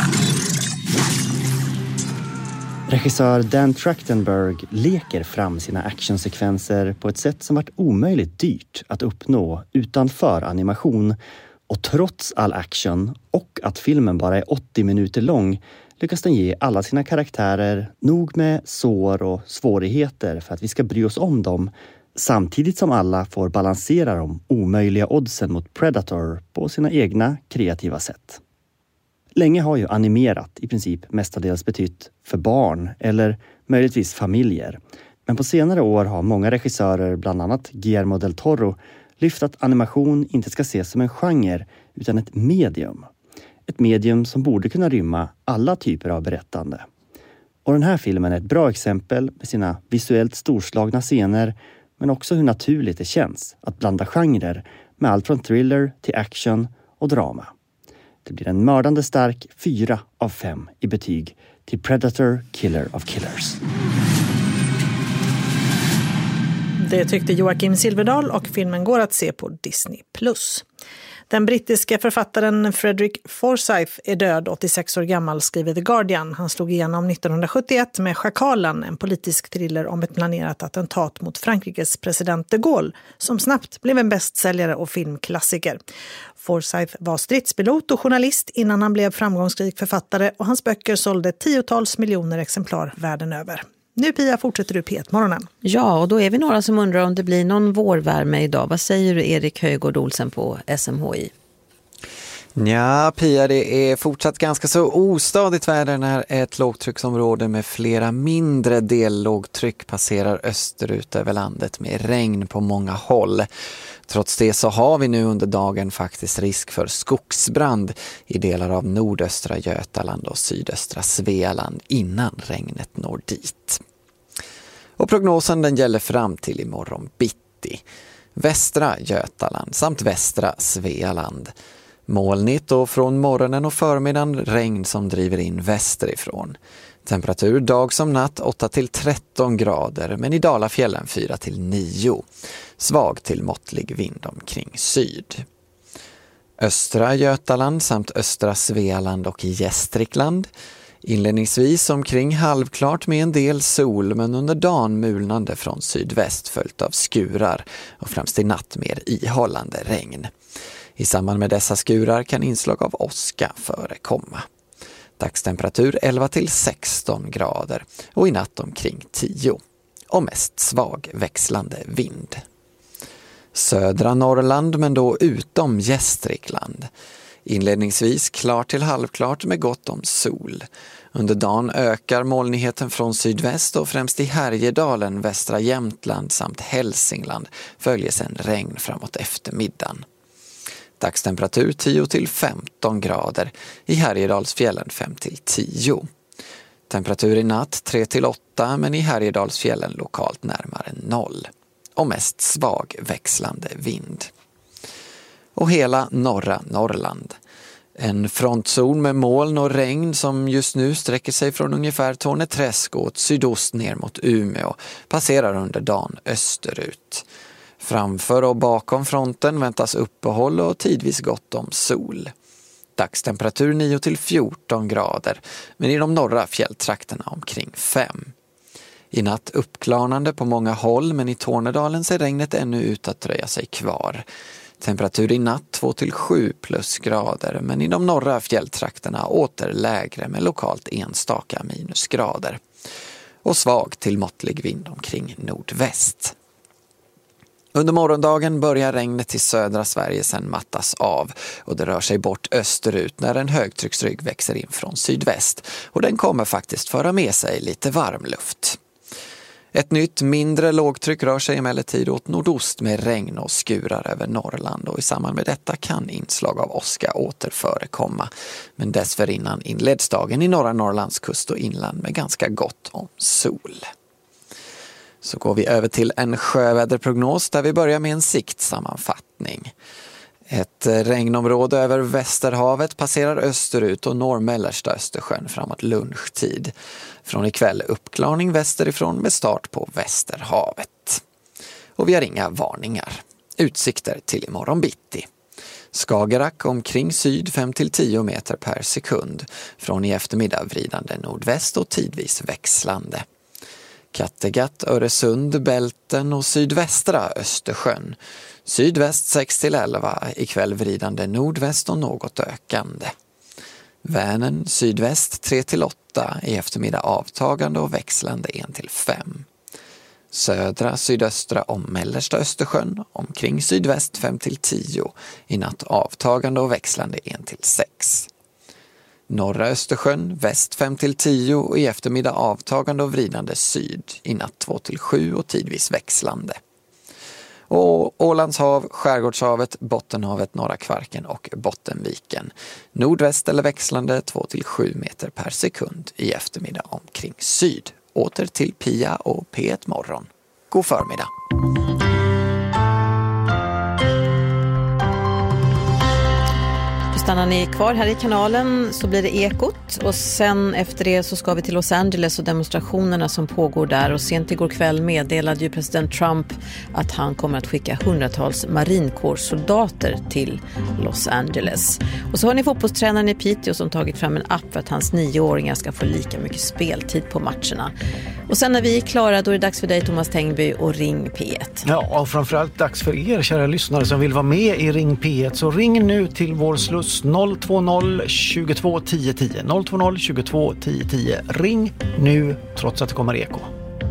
Regissör Dan Trachtenberg leker fram sina actionsekvenser på ett sätt som varit omöjligt dyrt att uppnå utanför animation. Och trots all action och att filmen bara är åttio minuter lång lyckas den ge alla sina karaktärer nog med sår och svårigheter för att vi ska bry oss om dem. Samtidigt som alla får balansera de omöjliga oddsen mot Predator på sina egna kreativa sätt. Länge har ju animerat i princip mestadels betytt för barn eller möjligtvis familjer. Men på senare år har många regissörer, bland annat Guillermo del Toro, lyft att animation inte ska ses som en genre utan ett medium. Ett medium som borde kunna rymma alla typer av berättande. Och den här filmen är ett bra exempel med sina visuellt storslagna scener, men också hur naturligt det känns att blanda genrer med allt från thriller till action och drama. Det blir en mördande stark fyra av fem i betyg till Predator, Killer of Killers. Det tyckte Joakim Silverdal och filmen går att se på Disney plus. Den brittiska författaren Frederick Forsyth är död, åttiosex år gammal, skriver The Guardian. Han slog igenom nittonhundrasjuttioett med Schakalen, en politisk thriller om ett planerat attentat mot Frankrikes president de Gaulle, som snabbt blev en bästsäljare och filmklassiker. Forsyth var stridspilot och journalist innan han blev framgångsrik författare, och hans böcker sålde tiotals miljoner exemplar världen över. Nu, Pia, fortsätter du P ett-morgonen. Ja, och då är vi några som undrar om det blir någon vårvärme idag. Vad säger du, Erik Höjgård Olsen på S M H I? Ja, Pia, det är fortsatt ganska så ostadigt väder när ett lågtrycksområde med flera mindre dellågtryck passerar österut över landet med regn på många håll. Trots det så har vi nu under dagen faktiskt risk för skogsbrand i delar av nordöstra Götaland och sydöstra Svealand innan regnet når dit. Och prognosen den gäller fram till imorgon bitti. Västra Götaland samt västra Svealand. Molnigt och från morgonen och förmiddagen regn som driver in västerifrån. Temperatur dag som natt åtta till tretton grader, men i Dalafjällen fyra till nio. Svag till måttlig vind omkring syd. Östra Götaland samt östra Svealand och Gästrikland. Inledningsvis omkring halvklart med en del sol, men under dagen mulnande från sydväst följt av skurar och främst i natt mer ihållande regn. I samband med dessa skurar kan inslag av åska förekomma. Dagstemperatur elva till sexton grader och i natt omkring tio. Och mest svag växlande vind. Södra Norrland, men då utom Gästrikland. Inledningsvis klart till halvklart med gott om sol. Under dagen ökar molnigheten från sydväst och främst i Härjedalen, västra Jämtland samt Hälsingland följer sedan regn framåt eftermiddagen. Dagstemperatur tio till femton grader, i Härjedalsfjällen fem till tio. Temperatur i natt tre till åtta, men i Härjedalsfjällen lokalt närmare noll. Och mest svag växlande vind. Och hela norra Norrland. En frontzon med moln och regn som just nu sträcker sig från ungefär Torneträsk åt sydost ner mot Umeå passerar under dagen österut. Framför och bakom fronten väntas uppehåll och tidvis gott om sol. Dagstemperatur nio till fjorton grader, men i de norra fjälltrakterna omkring fem. I natt uppklarnande på många håll, men i Tornedalen ser regnet ännu ut att dröja sig kvar. Temperatur i natt två till sju plusgrader, men i de norra fjälltrakterna åter lägre med lokalt enstaka minusgrader. Och svag till måttlig vind omkring nordväst. Under morgondagen börjar regnet till södra Sverige sen mattas av och det rör sig bort österut när en högtrycksrygg växer in från sydväst och den kommer faktiskt föra med sig lite varm luft. Ett nytt mindre lågtryck rör sig emellertid åt nordost med regn och skurar över Norrland och i samband med detta kan inslag av åska åter förekomma. Men dessförinnan inleds dagen i norra Norrlands kust och inland med ganska gott om sol. Så går vi över till en sjöväderprognos där vi börjar med en siktsammanfattning. Ett regnområde över Västerhavet passerar österut och når mellersta Östersjön framåt lunchtid. Från ikväll uppklarning västerifrån med start på Västerhavet. Och vi har inga varningar. Utsikter till imorgon bitti. Skagerrak omkring syd fem till tio meter per sekund. Från i eftermiddag vridande nordväst och tidvis växlande. Kattegatt, Öresund, Bälten och sydvästra Östersjön. Sydväst sex till elva, ikväll vridande nordväst och något ökande. Vänern, sydväst tre till åtta, i eftermiddag avtagande och växlande ett till fem. Södra, sydöstra och mellersta Östersjön, omkring sydväst fem till tio, i natt avtagande och växlande ett till sex. Norra Östersjön, väst fem till tio och i eftermiddag avtagande och vridande syd, i natt två till sju och tidvis växlande. Och Ålands hav, Skärgårdshavet, Bottenhavet, Norra Kvarken och Bottenviken. Nordväst eller växlande två till sju meter per sekund i eftermiddag omkring syd. Åter till Pia och P ett morgon. God förmiddag! Stannar ni kvar här i kanalen så blir det Ekot och sen efter det så ska vi till Los Angeles och demonstrationerna som pågår där och sent igår kväll meddelade ju president Trump att han kommer att skicka hundratals marinkårssoldater till Los Angeles. Och så har ni fotbollstränaren i Piteå som tagit fram en app för att hans nioåringar ska få lika mycket speltid på matcherna. Och sen när vi är klara då är det dags för dig Thomas Tengby och Ring P ett. Ja, och framförallt dags för er kära lyssnare som vill vara med i Ring P ett så ring nu till vår sluss noll två noll tjugotvå tio tio noll två noll tjugotvå tio tio. Ring nu trots att det kommer eko.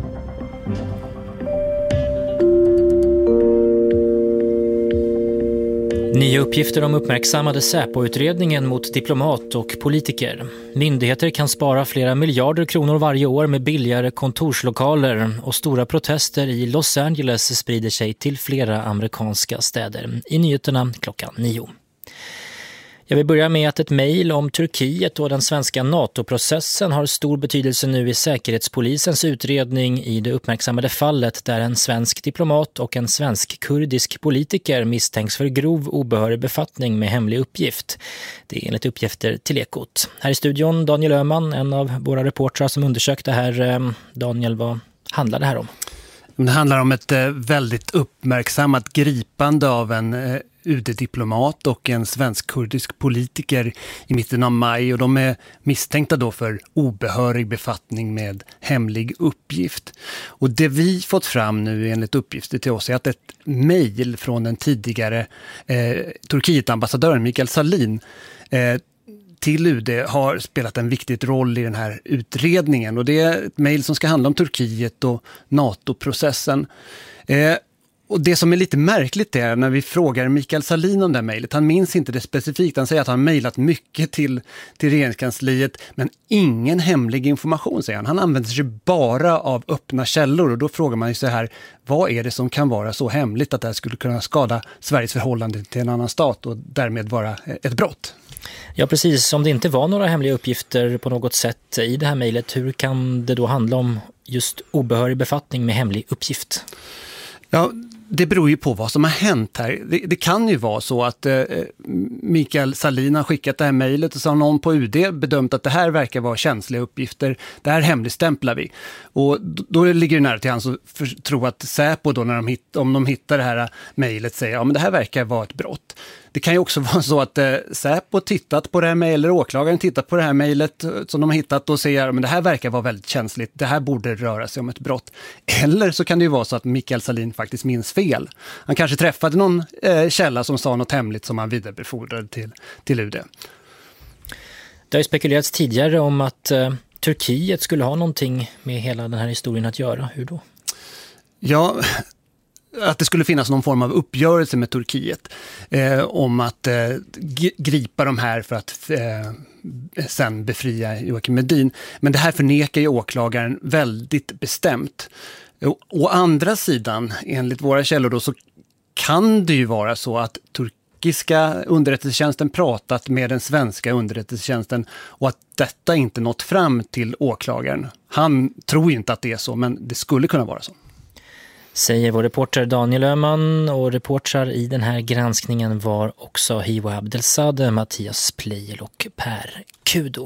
Nya uppgifter om uppmärksammade Säpo-utredningen mot diplomat och politiker. Myndigheter kan spara flera miljarder kronor varje år med billigare kontorslokaler och stora protester i Los Angeles sprider sig till flera amerikanska städer. I nyheterna klockan nio. Jag vill börja med att ett mejl om Turkiet och den svenska NATO-processen har stor betydelse nu i Säkerhetspolisens utredning i det uppmärksammade fallet där en svensk diplomat och en svensk-kurdisk politiker misstänks för grov obehörig befattning med hemlig uppgift. Det är enligt uppgifter till Ekot. Här i studion Daniel Öhman, en av våra reportrar som undersökte det här. Daniel, vad handlar det här om? Det handlar om ett väldigt uppmärksammat gripande av en U D-diplomat och en svensk-kurdisk politiker i mitten av maj och de är misstänkta då för obehörig befattning med hemlig uppgift. Och det vi fått fram nu enligt uppgifter till oss är att ett mejl från den tidigare eh, Turkiet-ambassadören Mikael Salin eh, till U D har spelat en viktig roll i den här utredningen och det är ett mejl som ska handla om Turkiet och NATO-processen. Eh, Och det som är lite märkligt är när vi frågar Mikael Salin om det här mejlet. Han minns inte det specifikt. Han säger att han mejlat mycket till, till regeringskansliet men ingen hemlig information, säger han. Han använder sig bara av öppna källor och då frågar man ju så här, vad är det som kan vara så hemligt att det här skulle kunna skada Sveriges förhållande till en annan stat och därmed vara ett brott? Ja, precis. Om det inte var några hemliga uppgifter på något sätt i det här mejlet, hur kan det då handla om just obehörig befattning med hemlig uppgift? Ja, det beror ju på vad som har hänt här. Det, det kan ju vara så att eh, Mikael Salin har skickat det här mejlet och så har någon på U D bedömt att det här verkar vara känsliga uppgifter. Det här hemligstämplar vi. Och då, då ligger det nära till hans att tro att Säpo då när de hitt, om de hittar det här mejlet säger ja men det här verkar vara ett brott. Det kan ju också vara så att eh, Säpo tittat på det här mejlet, eller åklagaren tittat på det här mejlet som de har hittat och säger men det här verkar vara väldigt känsligt, det här borde röra sig om ett brott. Eller så kan det ju vara så att Mikael Salin faktiskt minns fel. Han kanske träffade någon eh, källa som sa något hemligt som han vidarebefordrade till, till U D. Det har ju spekulerats tidigare om att eh, Turkiet skulle ha någonting med hela den här historien att göra. Hur då? Ja... att det skulle finnas någon form av uppgörelse med Turkiet eh, om att eh, gripa de här för att eh, sen befria Joakim Medin. Men det här förnekar ju åklagaren väldigt bestämt. Å, å andra sidan, enligt våra källor då, så kan det ju vara så att turkiska underrättelsetjänsten pratat med den svenska underrättelsetjänsten och att detta inte nått fram till åklagaren. Han tror ju inte att det är så, men det skulle kunna vara så. Säger vår reporter Daniel Öhman, och reportrar i den här granskningen var också Hiwa Abdelsade, Mattias Pleijel och Per Kudo.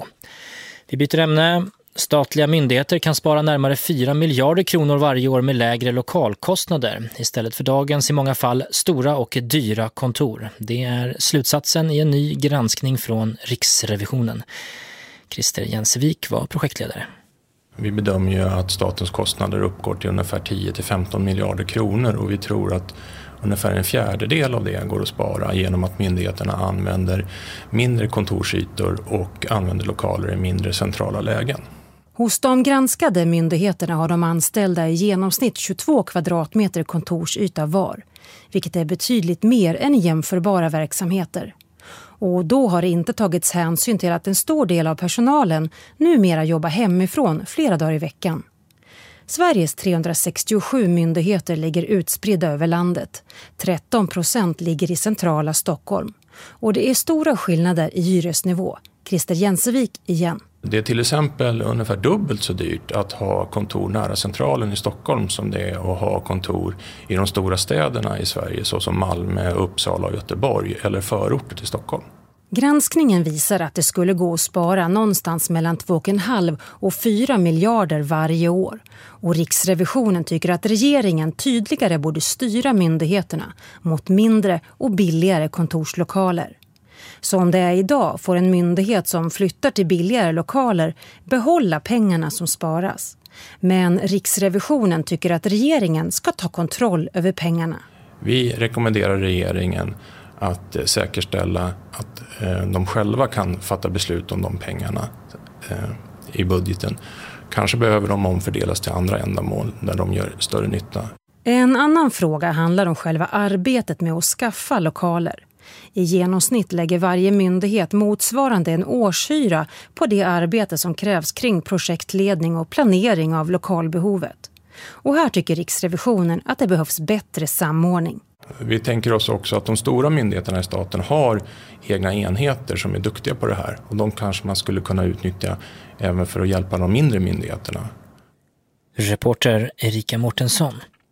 Vi byter ämne. Statliga myndigheter kan spara närmare fyra miljarder kronor varje år med lägre lokalkostnader istället för dagens i många fall stora och dyra kontor. Det är slutsatsen i en ny granskning från Riksrevisionen. Christer Jensevik var projektledare. Vi bedömer ju att statens kostnader uppgår till ungefär tio till femton miljarder kronor och vi tror att ungefär en fjärdedel av det går att spara genom att myndigheterna använder mindre kontorsytor och använder lokaler i mindre centrala lägen. Hos de granskade myndigheterna har de anställda i genomsnitt tjugotvå kvadratmeter kontorsyta var, vilket är betydligt mer än jämförbara verksamheter. Och då har det inte tagits hänsyn till att en stor del av personalen numera jobbar hemifrån flera dagar i veckan. Sveriges trehundrasextiosju myndigheter ligger utspridda över landet. tretton procent ligger i centrala Stockholm. Och det är stora skillnader i hyresnivå. Christer Jensevik igen. Det är till exempel ungefär dubbelt så dyrt att ha kontor nära centralen i Stockholm som det är att ha kontor i de stora städerna i Sverige såsom Malmö, Uppsala och Göteborg eller förorter till Stockholm. Granskningen visar att det skulle gå att spara någonstans mellan två komma fem och fyra miljarder varje år. Och Riksrevisionen tycker att regeringen tydligare borde styra myndigheterna mot mindre och billigare kontorslokaler. Som det är idag får en myndighet som flyttar till billigare lokaler behålla pengarna som sparas. Men Riksrevisionen tycker att regeringen ska ta kontroll över pengarna. Vi rekommenderar regeringen att säkerställa att de själva kan fatta beslut om de pengarna i budgeten. Kanske behöver de omfördelas till andra ändamål där de gör större nytta. En annan fråga handlar om själva arbetet med att skaffa lokaler. I genomsnitt lägger varje myndighet motsvarande en årshyra på det arbete som krävs kring projektledning och planering av lokalbehovet. Och här tycker Riksrevisionen att det behövs bättre samordning. Vi tänker oss också att de stora myndigheterna i staten har egna enheter som är duktiga på det här. Och de kanske man skulle kunna utnyttja även för att hjälpa de mindre myndigheterna. Reporter Erika Mårtensson.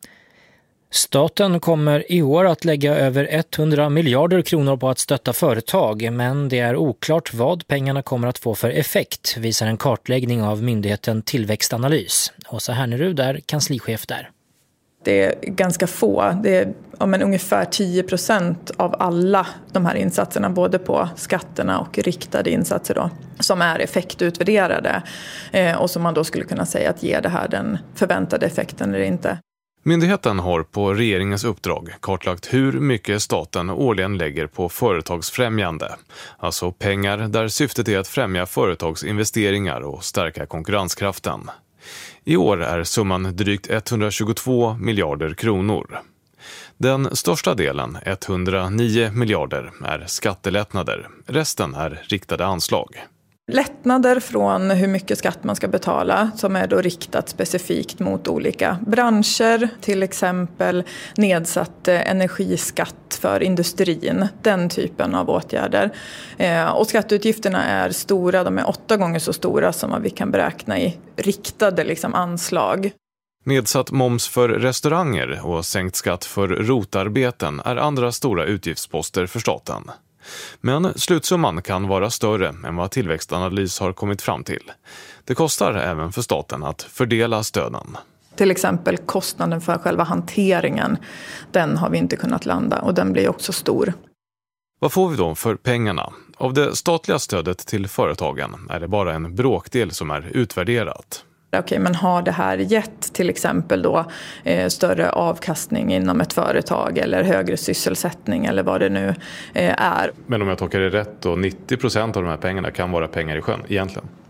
Staten kommer i år att lägga över hundra miljarder kronor på att stötta företag, men det är oklart vad pengarna kommer att få för effekt, visar en kartläggning av myndigheten Tillväxtanalys. Åsa Hernerud är kanslichef där. Det är ganska få, det är ja, men ungefär tio procent av alla de här insatserna, både på skatterna och riktade insatser då, som är effektutvärderade eh, och som man då skulle kunna säga att ger det här den förväntade effekten eller inte. Myndigheten har på regeringens uppdrag kartlagt hur mycket staten årligen lägger på företagsfrämjande. Alltså pengar där syftet är att främja företags investeringar och stärka konkurrenskraften. I år är summan drygt etthundratjugotvå miljarder kronor. Den största delen, etthundranio miljarder, är skattelättnader. Resten är riktade anslag. Lättnader från hur mycket skatt man ska betala som är då riktat specifikt mot olika branscher. Till exempel nedsatt energiskatt för industrin, den typen av åtgärder. Och skatteutgifterna är stora, de är åtta gånger så stora som vad vi kan beräkna i riktade liksom, anslag. Nedsatt moms för restauranger och sänkt skatt för rotarbeten är andra stora utgiftsposter för staten. Men slutsumman kan vara större än vad Tillväxtanalys har kommit fram till. Det kostar även för staten att fördela stöden. Till exempel kostnaden för själva hanteringen, den har vi inte kunnat landa och den blir också stor. Vad får vi då för pengarna? Av det statliga stödet till företagen är det bara en bråkdel som är utvärderat. Okej, men har det här gett till exempel då eh, större avkastning inom ett företag eller högre sysselsättning eller vad det nu eh, är? Men om jag tolkar det rätt då, nittio procent av de här pengarna kan vara pengar i sjön egentligen?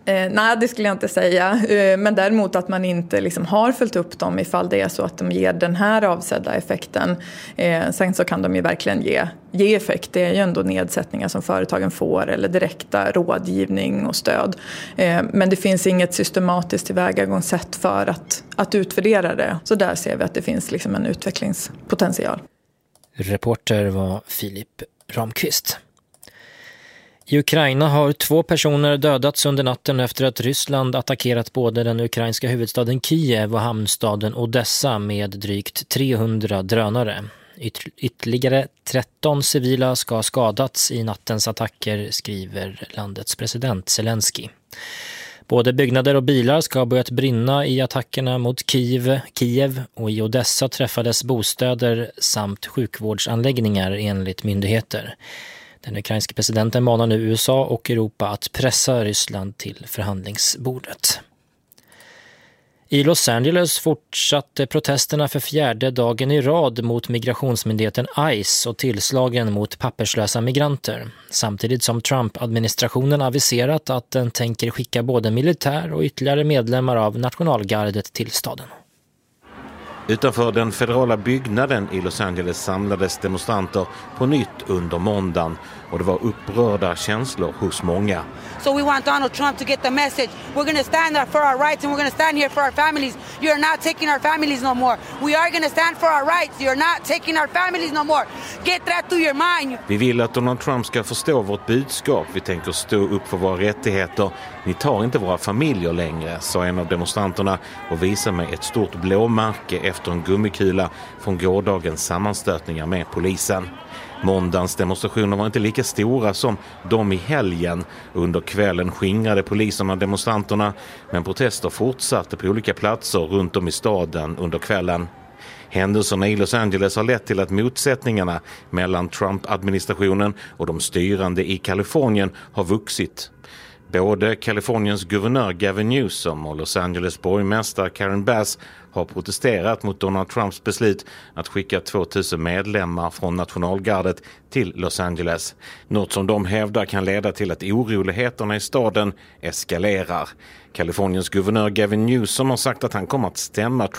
Eh, nej, det skulle jag inte säga. Eh, men däremot att man inte liksom har följt upp dem ifall det är så att de ger den här avsedda effekten. Eh, sen så kan de ju verkligen ge, ge effekt. Det är ju ändå nedsättningar som företagen får eller direkta rådgivning och stöd. Eh, men det finns inget systematiskt tillvägagångssätt för att, att utvärdera det. Så där ser vi att det finns liksom en utvecklingspotential. Reporter var Filip Ramqvist. I Ukraina har två personer dödats under natten efter att Ryssland attackerat både den ukrainska huvudstaden Kiev och hamnstaden Odessa med drygt trehundra drönare. Yt- ytterligare tretton civila ska ha skadats i nattens attacker, skriver landets president Zelensky. Både byggnader och bilar ska ha börjat brinna i attackerna mot Kiev, Kiev och i Odessa träffades bostäder samt sjukvårdsanläggningar enligt myndigheter. Den ukrainska presidenten manar nu U S A och Europa att pressa Ryssland till förhandlingsbordet. I Los Angeles fortsatte protesterna för fjärde dagen i rad mot migrationsmyndigheten ICE och tillslagen mot papperslösa migranter. Samtidigt som Trump-administrationen aviserat att den tänker skicka både militär och ytterligare medlemmar av nationalgardet till staden. Utanför den federala byggnaden i Los Angeles samlades demonstranter på nytt under måndagen och det var upprörda känslor hos många. So we want Donald Trump to get the message. We're going to stand up for our rights and we're going to stand here for our families. You're not taking our families no more. We are going to stand for our rights. You're not taking our families no more. Get that to your mind. Vi vill att Donald Trump ska förstå vårt budskap. Vi tänker stå upp för våra rättigheter. Ni tar inte våra familjer längre, sa en av demonstranterna och visade mig ett stort blåmärke efter en gummikula från gårdagens sammanstötningar med polisen. Måndagens demonstrationer var inte lika stora som de i helgen. Under kvällen skingrade poliserna demonstranterna, men protester fortsatte på olika platser runt om i staden under kvällen. Händelserna i Los Angeles har lett till att motsättningarna mellan Trump-administrationen och de styrande i Kalifornien har vuxit. Både Kaliforniens guvernör Gavin Newsom och Los Angeles borgmästare Karen Bass har protesterat mot Donald Trumps beslut att skicka tvåtusen medlemmar från nationalgardet till Los Angeles. Något som de hävdar kan leda till att oroligheterna i staden eskalerar. Kaliforniens guvernör Gavin Newsom har sagt att han kommer att stämma